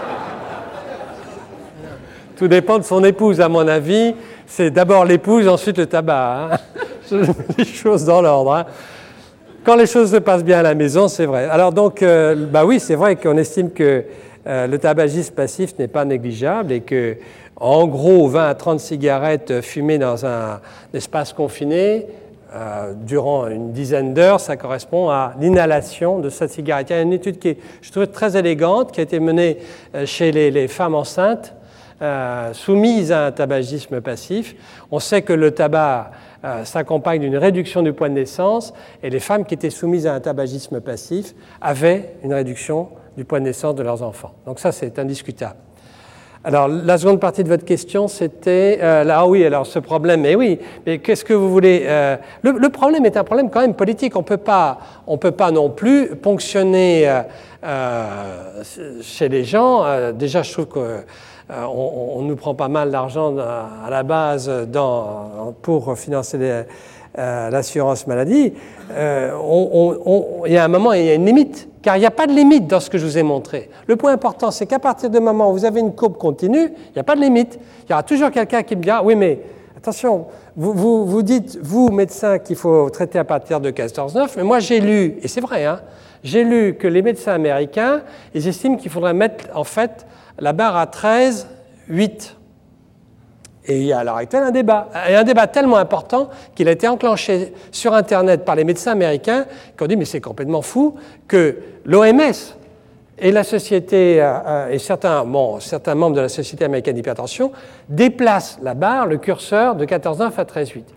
Tout dépend de son épouse, à mon avis. C'est d'abord l'épouse, ensuite le tabac. Hein. Les choses dans l'ordre. Hein. Quand les choses se passent bien à la maison, c'est vrai. Alors donc, euh, bah oui, c'est vrai qu'on estime que euh, le tabagisme passif n'est pas négligeable et que, en gros, vingt à trente cigarettes fumées dans un espace confiné euh, durant une dizaine d'heures, ça correspond à l'inhalation de cette cigarette. Il y a une étude qui est, je trouve, très élégante, qui a été menée chez les, les femmes enceintes euh, soumises à un tabagisme passif. On sait que le tabac euh, s'accompagne d'une réduction du poids de naissance et les femmes qui étaient soumises à un tabagisme passif avaient une réduction du poids de naissance de leurs enfants. Donc ça, c'est indiscutable. Alors, la seconde partie de votre question, c'était... Euh, là, ah oui, alors ce problème, mais oui, mais qu'est-ce que vous voulez euh, le, le problème est un problème quand même politique. On peut pas, on peut pas non plus ponctionner euh, euh, chez les gens. Euh, déjà, je trouve qu'on euh, on nous prend pas mal d'argent à la base dans, pour financer les, euh, l'assurance maladie. Euh, on, on, on, il y a un moment, il y a une limite. Car il n'y a pas de limite dans ce que je vous ai montré. Le point important, c'est qu'à partir du moment où vous avez une courbe continue, il n'y a pas de limite. Il y aura toujours quelqu'un qui me dira, oui, mais attention, vous, vous, vous dites, vous, médecins, qu'il faut traiter à partir de quatorze neuf, mais moi j'ai lu, et c'est vrai, hein, j'ai lu que les médecins américains, ils estiment qu'il faudrait mettre, en fait, la barre à treize huit. Et il y a à l'heure actuelle un débat, et un débat tellement important qu'il a été enclenché sur Internet par les médecins américains qui ont dit mais c'est complètement fou que l'O M S et la société euh, et certains, bon, certains membres de la Société américaine d'hypertension déplacent la barre, le curseur de quatorze neuf à treize huit.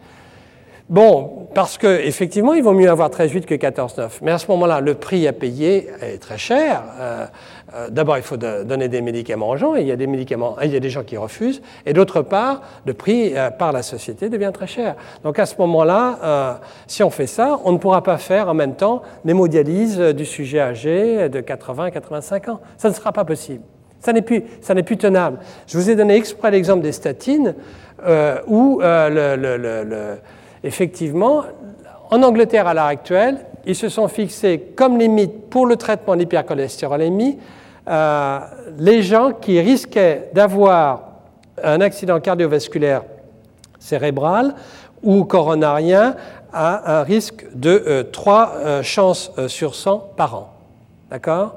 Bon, parce qu'effectivement, il vaut mieux avoir treize huit que quatorze neuf. Mais à ce moment-là, le prix à payer est très cher. Euh, euh, d'abord, il faut de, donner des médicaments aux gens, et il y a des médicaments, il y a des gens qui refusent. Et d'autre part, le prix euh, par la société devient très cher. Donc à ce moment-là, euh, si on fait ça, on ne pourra pas faire en même temps l'hémodialyse du sujet âgé de quatre-vingts à quatre-vingt-cinq ans. Ça ne sera pas possible. Ça n'est plus, ça n'est plus tenable. Je vous ai donné exprès l'exemple des statines, euh, où euh, le... le, le, le effectivement, en Angleterre à l'heure actuelle, ils se sont fixés comme limite pour le traitement de l'hypercholestérolémie euh, les gens qui risquaient d'avoir un accident cardiovasculaire cérébral ou coronarien à un risque de euh, trois euh, chances euh, sur cent par an. D'accord ?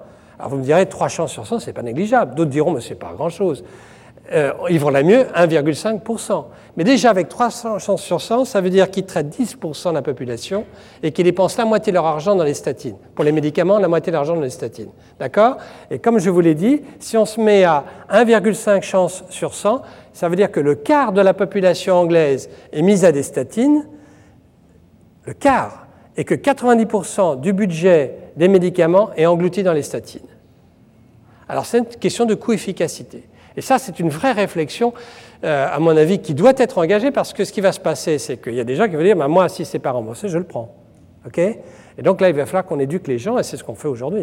Alors vous me direz, trois chances sur cent, ce n'est pas négligeable. D'autres diront, mais ce n'est pas grand-chose. Euh, ils vont la mieux, un virgule cinq pour cent. Mais déjà, avec trois cents chances sur cent, ça veut dire qu'ils traitent dix pour cent de la population et qu'ils dépensent la moitié de leur argent dans les statines. Pour les médicaments, la moitié de l'argent dans les statines. D'accord ? Et comme je vous l'ai dit, si on se met à un virgule cinq chances sur cent, ça veut dire que le quart de la population anglaise est mise à des statines, le quart, et que quatre-vingt-dix pour cent du budget des médicaments est englouti dans les statines. Alors c'est une question de coût-efficacité. Et ça, c'est une vraie réflexion, euh, à mon avis, qui doit être engagée parce que ce qui va se passer, c'est qu'il y a des gens qui vont dire bah, « moi, si ce n'est pas remboursé, je le prends. Okay » Et donc là, il va falloir qu'on éduque les gens et c'est ce qu'on fait aujourd'hui.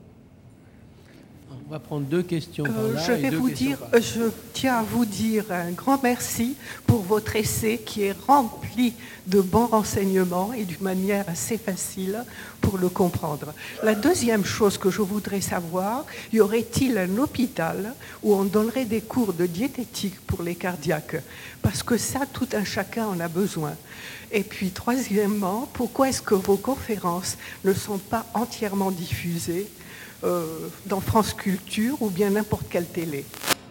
On va prendre deux questions par euh, là. Je vais et deux vous dire, par là. je tiens à vous dire un grand merci pour votre essai qui est rempli de bons renseignements et d'une manière assez facile pour le comprendre. La deuxième chose que je voudrais savoir, y aurait-il un hôpital où on donnerait des cours de diététique pour les cardiaques? Parce que ça, tout un chacun en a besoin. Et puis, troisièmement, pourquoi est-ce que vos conférences ne sont pas entièrement diffusées Euh, dans France Culture ou bien n'importe quelle télé?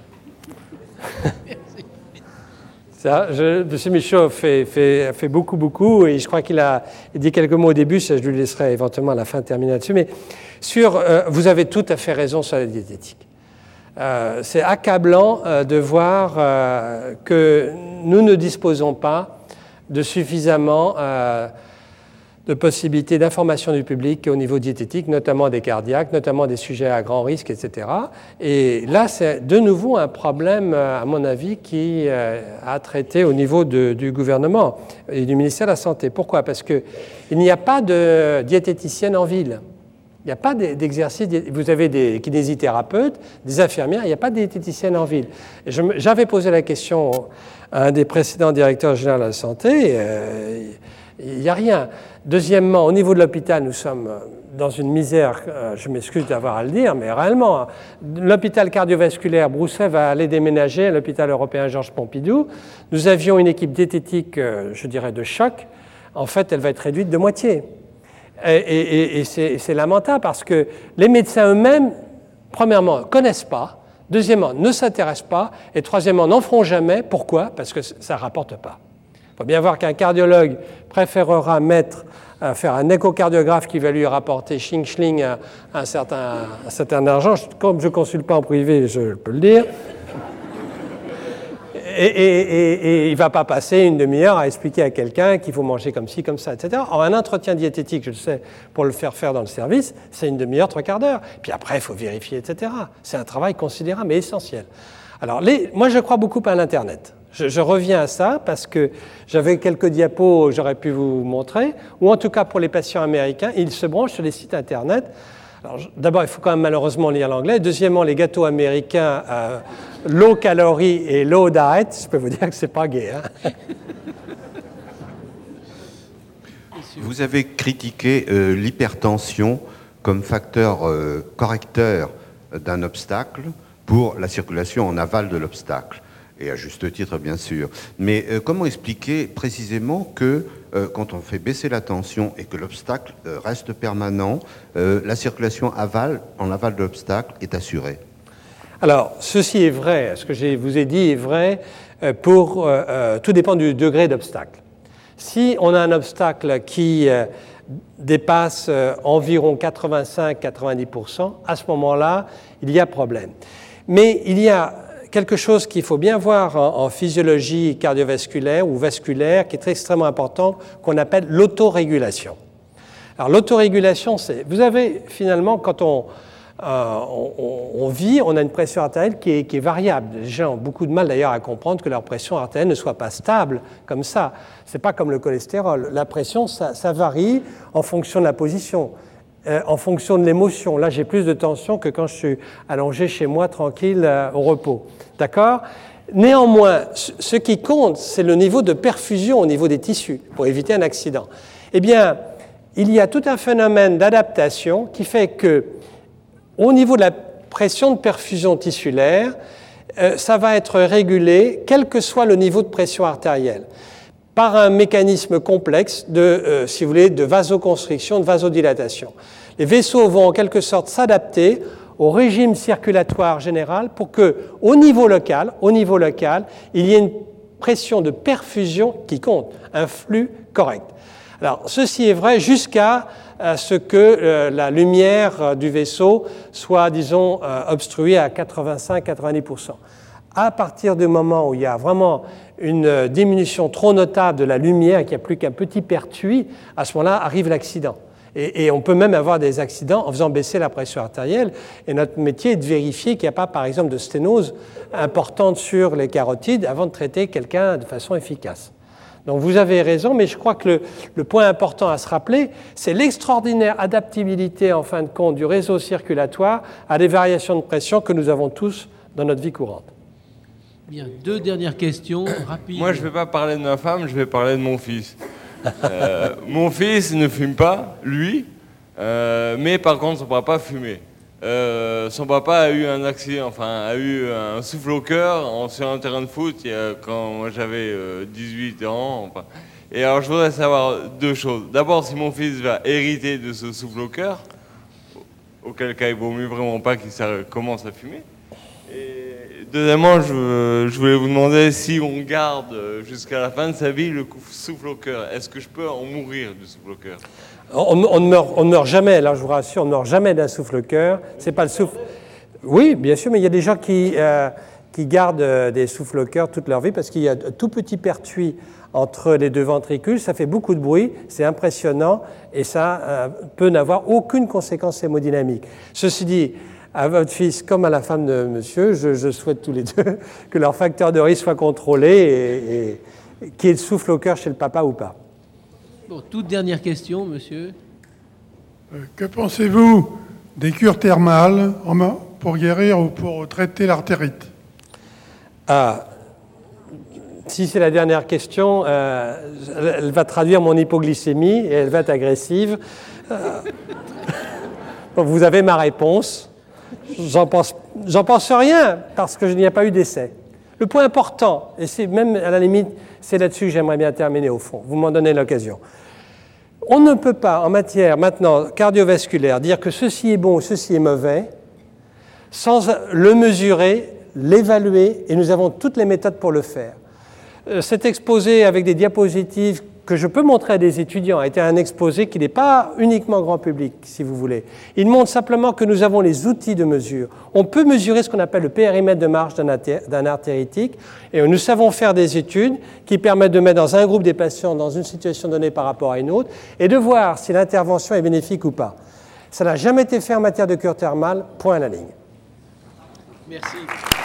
Ça, je, M. Michaud fait, fait, fait beaucoup, beaucoup, et je crois qu'il a dit quelques mots au début, ça je lui laisserai éventuellement à la fin terminer là-dessus, mais sur, euh, vous avez tout à fait raison sur la diététique. Euh, c'est accablant euh, de voir euh, que nous ne disposons pas de suffisamment euh, de possibilités d'information du public au niveau diététique, notamment des cardiaques, notamment des sujets à grand risque, et cetera. Et là, c'est de nouveau un problème, à mon avis, qui a traité au niveau de, du gouvernement et du ministère de la Santé. Pourquoi ? Parce qu'il n'y a pas de diététicienne en ville. Il n'y a pas d'exercice. Vous avez des kinésithérapeutes, des infirmières, il n'y a pas de diététicienne en ville. J'avais posé la question à un des précédents directeurs généraux de la santé. Euh, il n'y a rien. Deuxièmement, au niveau de l'hôpital, nous sommes dans une misère, euh, je m'excuse d'avoir à le dire, mais réellement, l'hôpital cardiovasculaire Broussais va aller déménager à l'hôpital européen Georges Pompidou. Nous avions une équipe diététique, euh, je dirais, de choc. En fait, elle va être réduite de moitié. Et, et, et c'est, c'est lamentable parce que les médecins eux-mêmes premièrement, ne connaissent pas, deuxièmement, ne s'intéressent pas, et troisièmement, n'en feront jamais. Pourquoi? Parce que ça ne rapporte pas. Il faut bien voir qu'un cardiologue préférera mettre, euh, faire un échocardiographe qui va lui rapporter ching-chling un, un, certain, un certain argent. Comme je ne consulte pas en privé, je peux le dire. Et, et, et, et il ne va pas passer une demi-heure à expliquer à quelqu'un qu'il faut manger comme ci, comme ça, et cetera. Or, un entretien diététique, je le sais, pour le faire faire dans le service, c'est une demi-heure, trois quarts d'heure. Puis après, il faut vérifier, et cetera. C'est un travail considérable mais essentiel. Alors, les, moi, je crois beaucoup à l'Internet. Je, je reviens à ça parce que j'avais quelques diapos que j'aurais pu vous montrer, ou en tout cas pour les patients américains, ils se branchent sur les sites Internet. D'abord, il faut quand même malheureusement lire l'anglais. Deuxièmement, les gâteaux américains, euh, low calories et low diet, je peux vous dire que c'est pas gai. Hein. Vous avez critiqué euh, l'hypertension comme facteur euh, correcteur d'un obstacle pour la circulation en aval de l'obstacle. Et à juste titre, bien sûr. Mais euh, comment expliquer précisément que euh, quand on fait baisser la tension et que l'obstacle euh, reste permanent, euh, la circulation aval, en aval de l'obstacle est assurée? Alors, ceci est vrai, ce que je vous ai dit est vrai, euh, pour, euh, euh, tout dépend du degré d'obstacle. Si on a un obstacle qui euh, dépasse euh, environ quatre-vingt-cinq à quatre-vingt-dix pour cent, à ce moment-là, il y a problème. Mais il y a quelque chose qu'il faut bien voir en, en physiologie cardiovasculaire ou vasculaire, qui est très extrêmement important, qu'on appelle l'autorégulation. Alors l'autorégulation, c'est, vous avez finalement, quand on, euh, on, on vit, on a une pression artérielle qui est, qui est variable. Les gens ont beaucoup de mal d'ailleurs à comprendre que leur pression artérielle ne soit pas stable comme ça. C'est pas comme le cholestérol. La pression, ça, ça varie en fonction de la position. Euh, en fonction de l'émotion. Là, j'ai plus de tension que quand je suis allongé chez moi, tranquille, euh, au repos. D'accord? Néanmoins, ce qui compte, c'est le niveau de perfusion au niveau des tissus, pour éviter un accident. Eh bien, il y a tout un phénomène d'adaptation qui fait que, au niveau de la pression de perfusion tissulaire, euh, ça va être régulé, quel que soit le niveau de pression artérielle, par un mécanisme complexe de, euh, si vous voulez, de vasoconstriction, de vasodilatation. Les vaisseaux vont en quelque sorte s'adapter au régime circulatoire général pour que, au niveau local, au niveau local, il y ait une pression de perfusion qui compte, un flux correct. Alors, ceci est vrai jusqu'à euh, ce que euh, la lumière euh, du vaisseau soit, disons, euh, obstruée à quatre-vingt-cinq à quatre-vingt-dix pour cent. À partir du moment où il y a vraiment une diminution trop notable de la lumière et qu'il n'y a plus qu'un petit pertuis, à ce moment-là arrive l'accident. Et, et on peut même avoir des accidents en faisant baisser la pression artérielle. Et notre métier est de vérifier qu'il n'y a pas, par exemple, de sténose importante sur les carotides avant de traiter quelqu'un de façon efficace. Donc vous avez raison, mais je crois que le, le point important à se rappeler, c'est l'extraordinaire adaptabilité, en fin de compte, du réseau circulatoire à des variations de pression que nous avons tous dans notre vie courante. Bien, deux dernières questions, rapides. Moi, je ne vais pas parler de ma femme, je vais parler de mon fils. Euh, mon fils ne fume pas, lui, euh, mais par contre, son papa fumait. Euh, son papa a eu un accident, enfin, a eu un souffle au cœur en, sur un terrain de foot il y a, quand moi j'avais euh, dix-huit ans. Enfin. Et alors, je voudrais savoir deux choses. D'abord, si mon fils va hériter de ce souffle au cœur, auquel cas il vaut mieux vraiment pas qu'il commence à fumer. Et deuxièmement, je, je voulais vous demander si on garde jusqu'à la fin de sa vie le souffle au cœur. Est-ce que je peux en mourir du souffle au cœur? On, on, ne meurt, on ne meurt jamais, là je vous rassure, on ne meurt jamais d'un souffle au cœur. C'est pas le souffle. Oui, bien sûr, mais il y a des gens qui, euh, qui gardent euh, des souffles au cœur toute leur vie parce qu'il y a un tout petit pertuis entre les deux ventricules, ça fait beaucoup de bruit, c'est impressionnant et ça euh, peut n'avoir aucune conséquence hémodynamique. Ceci dit, à votre fils comme à la femme de monsieur, je, je souhaite tous les deux que leur facteur de risque soit contrôlé et, et, et qu'il y ait le souffle au cœur chez le papa ou pas. Bon, toute dernière question, monsieur. Euh, que pensez-vous des cures thermales pour guérir ou pour traiter l'artérite? Ah, si c'est la dernière question, euh, elle va traduire mon hypoglycémie et elle va être agressive. Euh, vous avez ma réponse. J'en pense, j'en pense rien parce que je n'y a pas eu d'essai. Le point important, et c'est même à la limite, c'est là-dessus que j'aimerais bien terminer au fond, vous m'en donnez l'occasion. On ne peut pas, en matière maintenant cardiovasculaire, dire que ceci est bon ou ceci est mauvais sans le mesurer, l'évaluer, et nous avons toutes les méthodes pour le faire. Cet exposé avec des diapositives que je peux montrer à des étudiants a été un exposé qui n'est pas uniquement grand public, si vous voulez. Il montre simplement que nous avons les outils de mesure. On peut mesurer ce qu'on appelle le périmètre de marge d'un artéritique, et nous savons faire des études qui permettent de mettre dans un groupe des patients dans une situation donnée par rapport à une autre, et de voir si l'intervention est bénéfique ou pas. Ça n'a jamais été fait en matière de cure thermale, point à la ligne. Merci.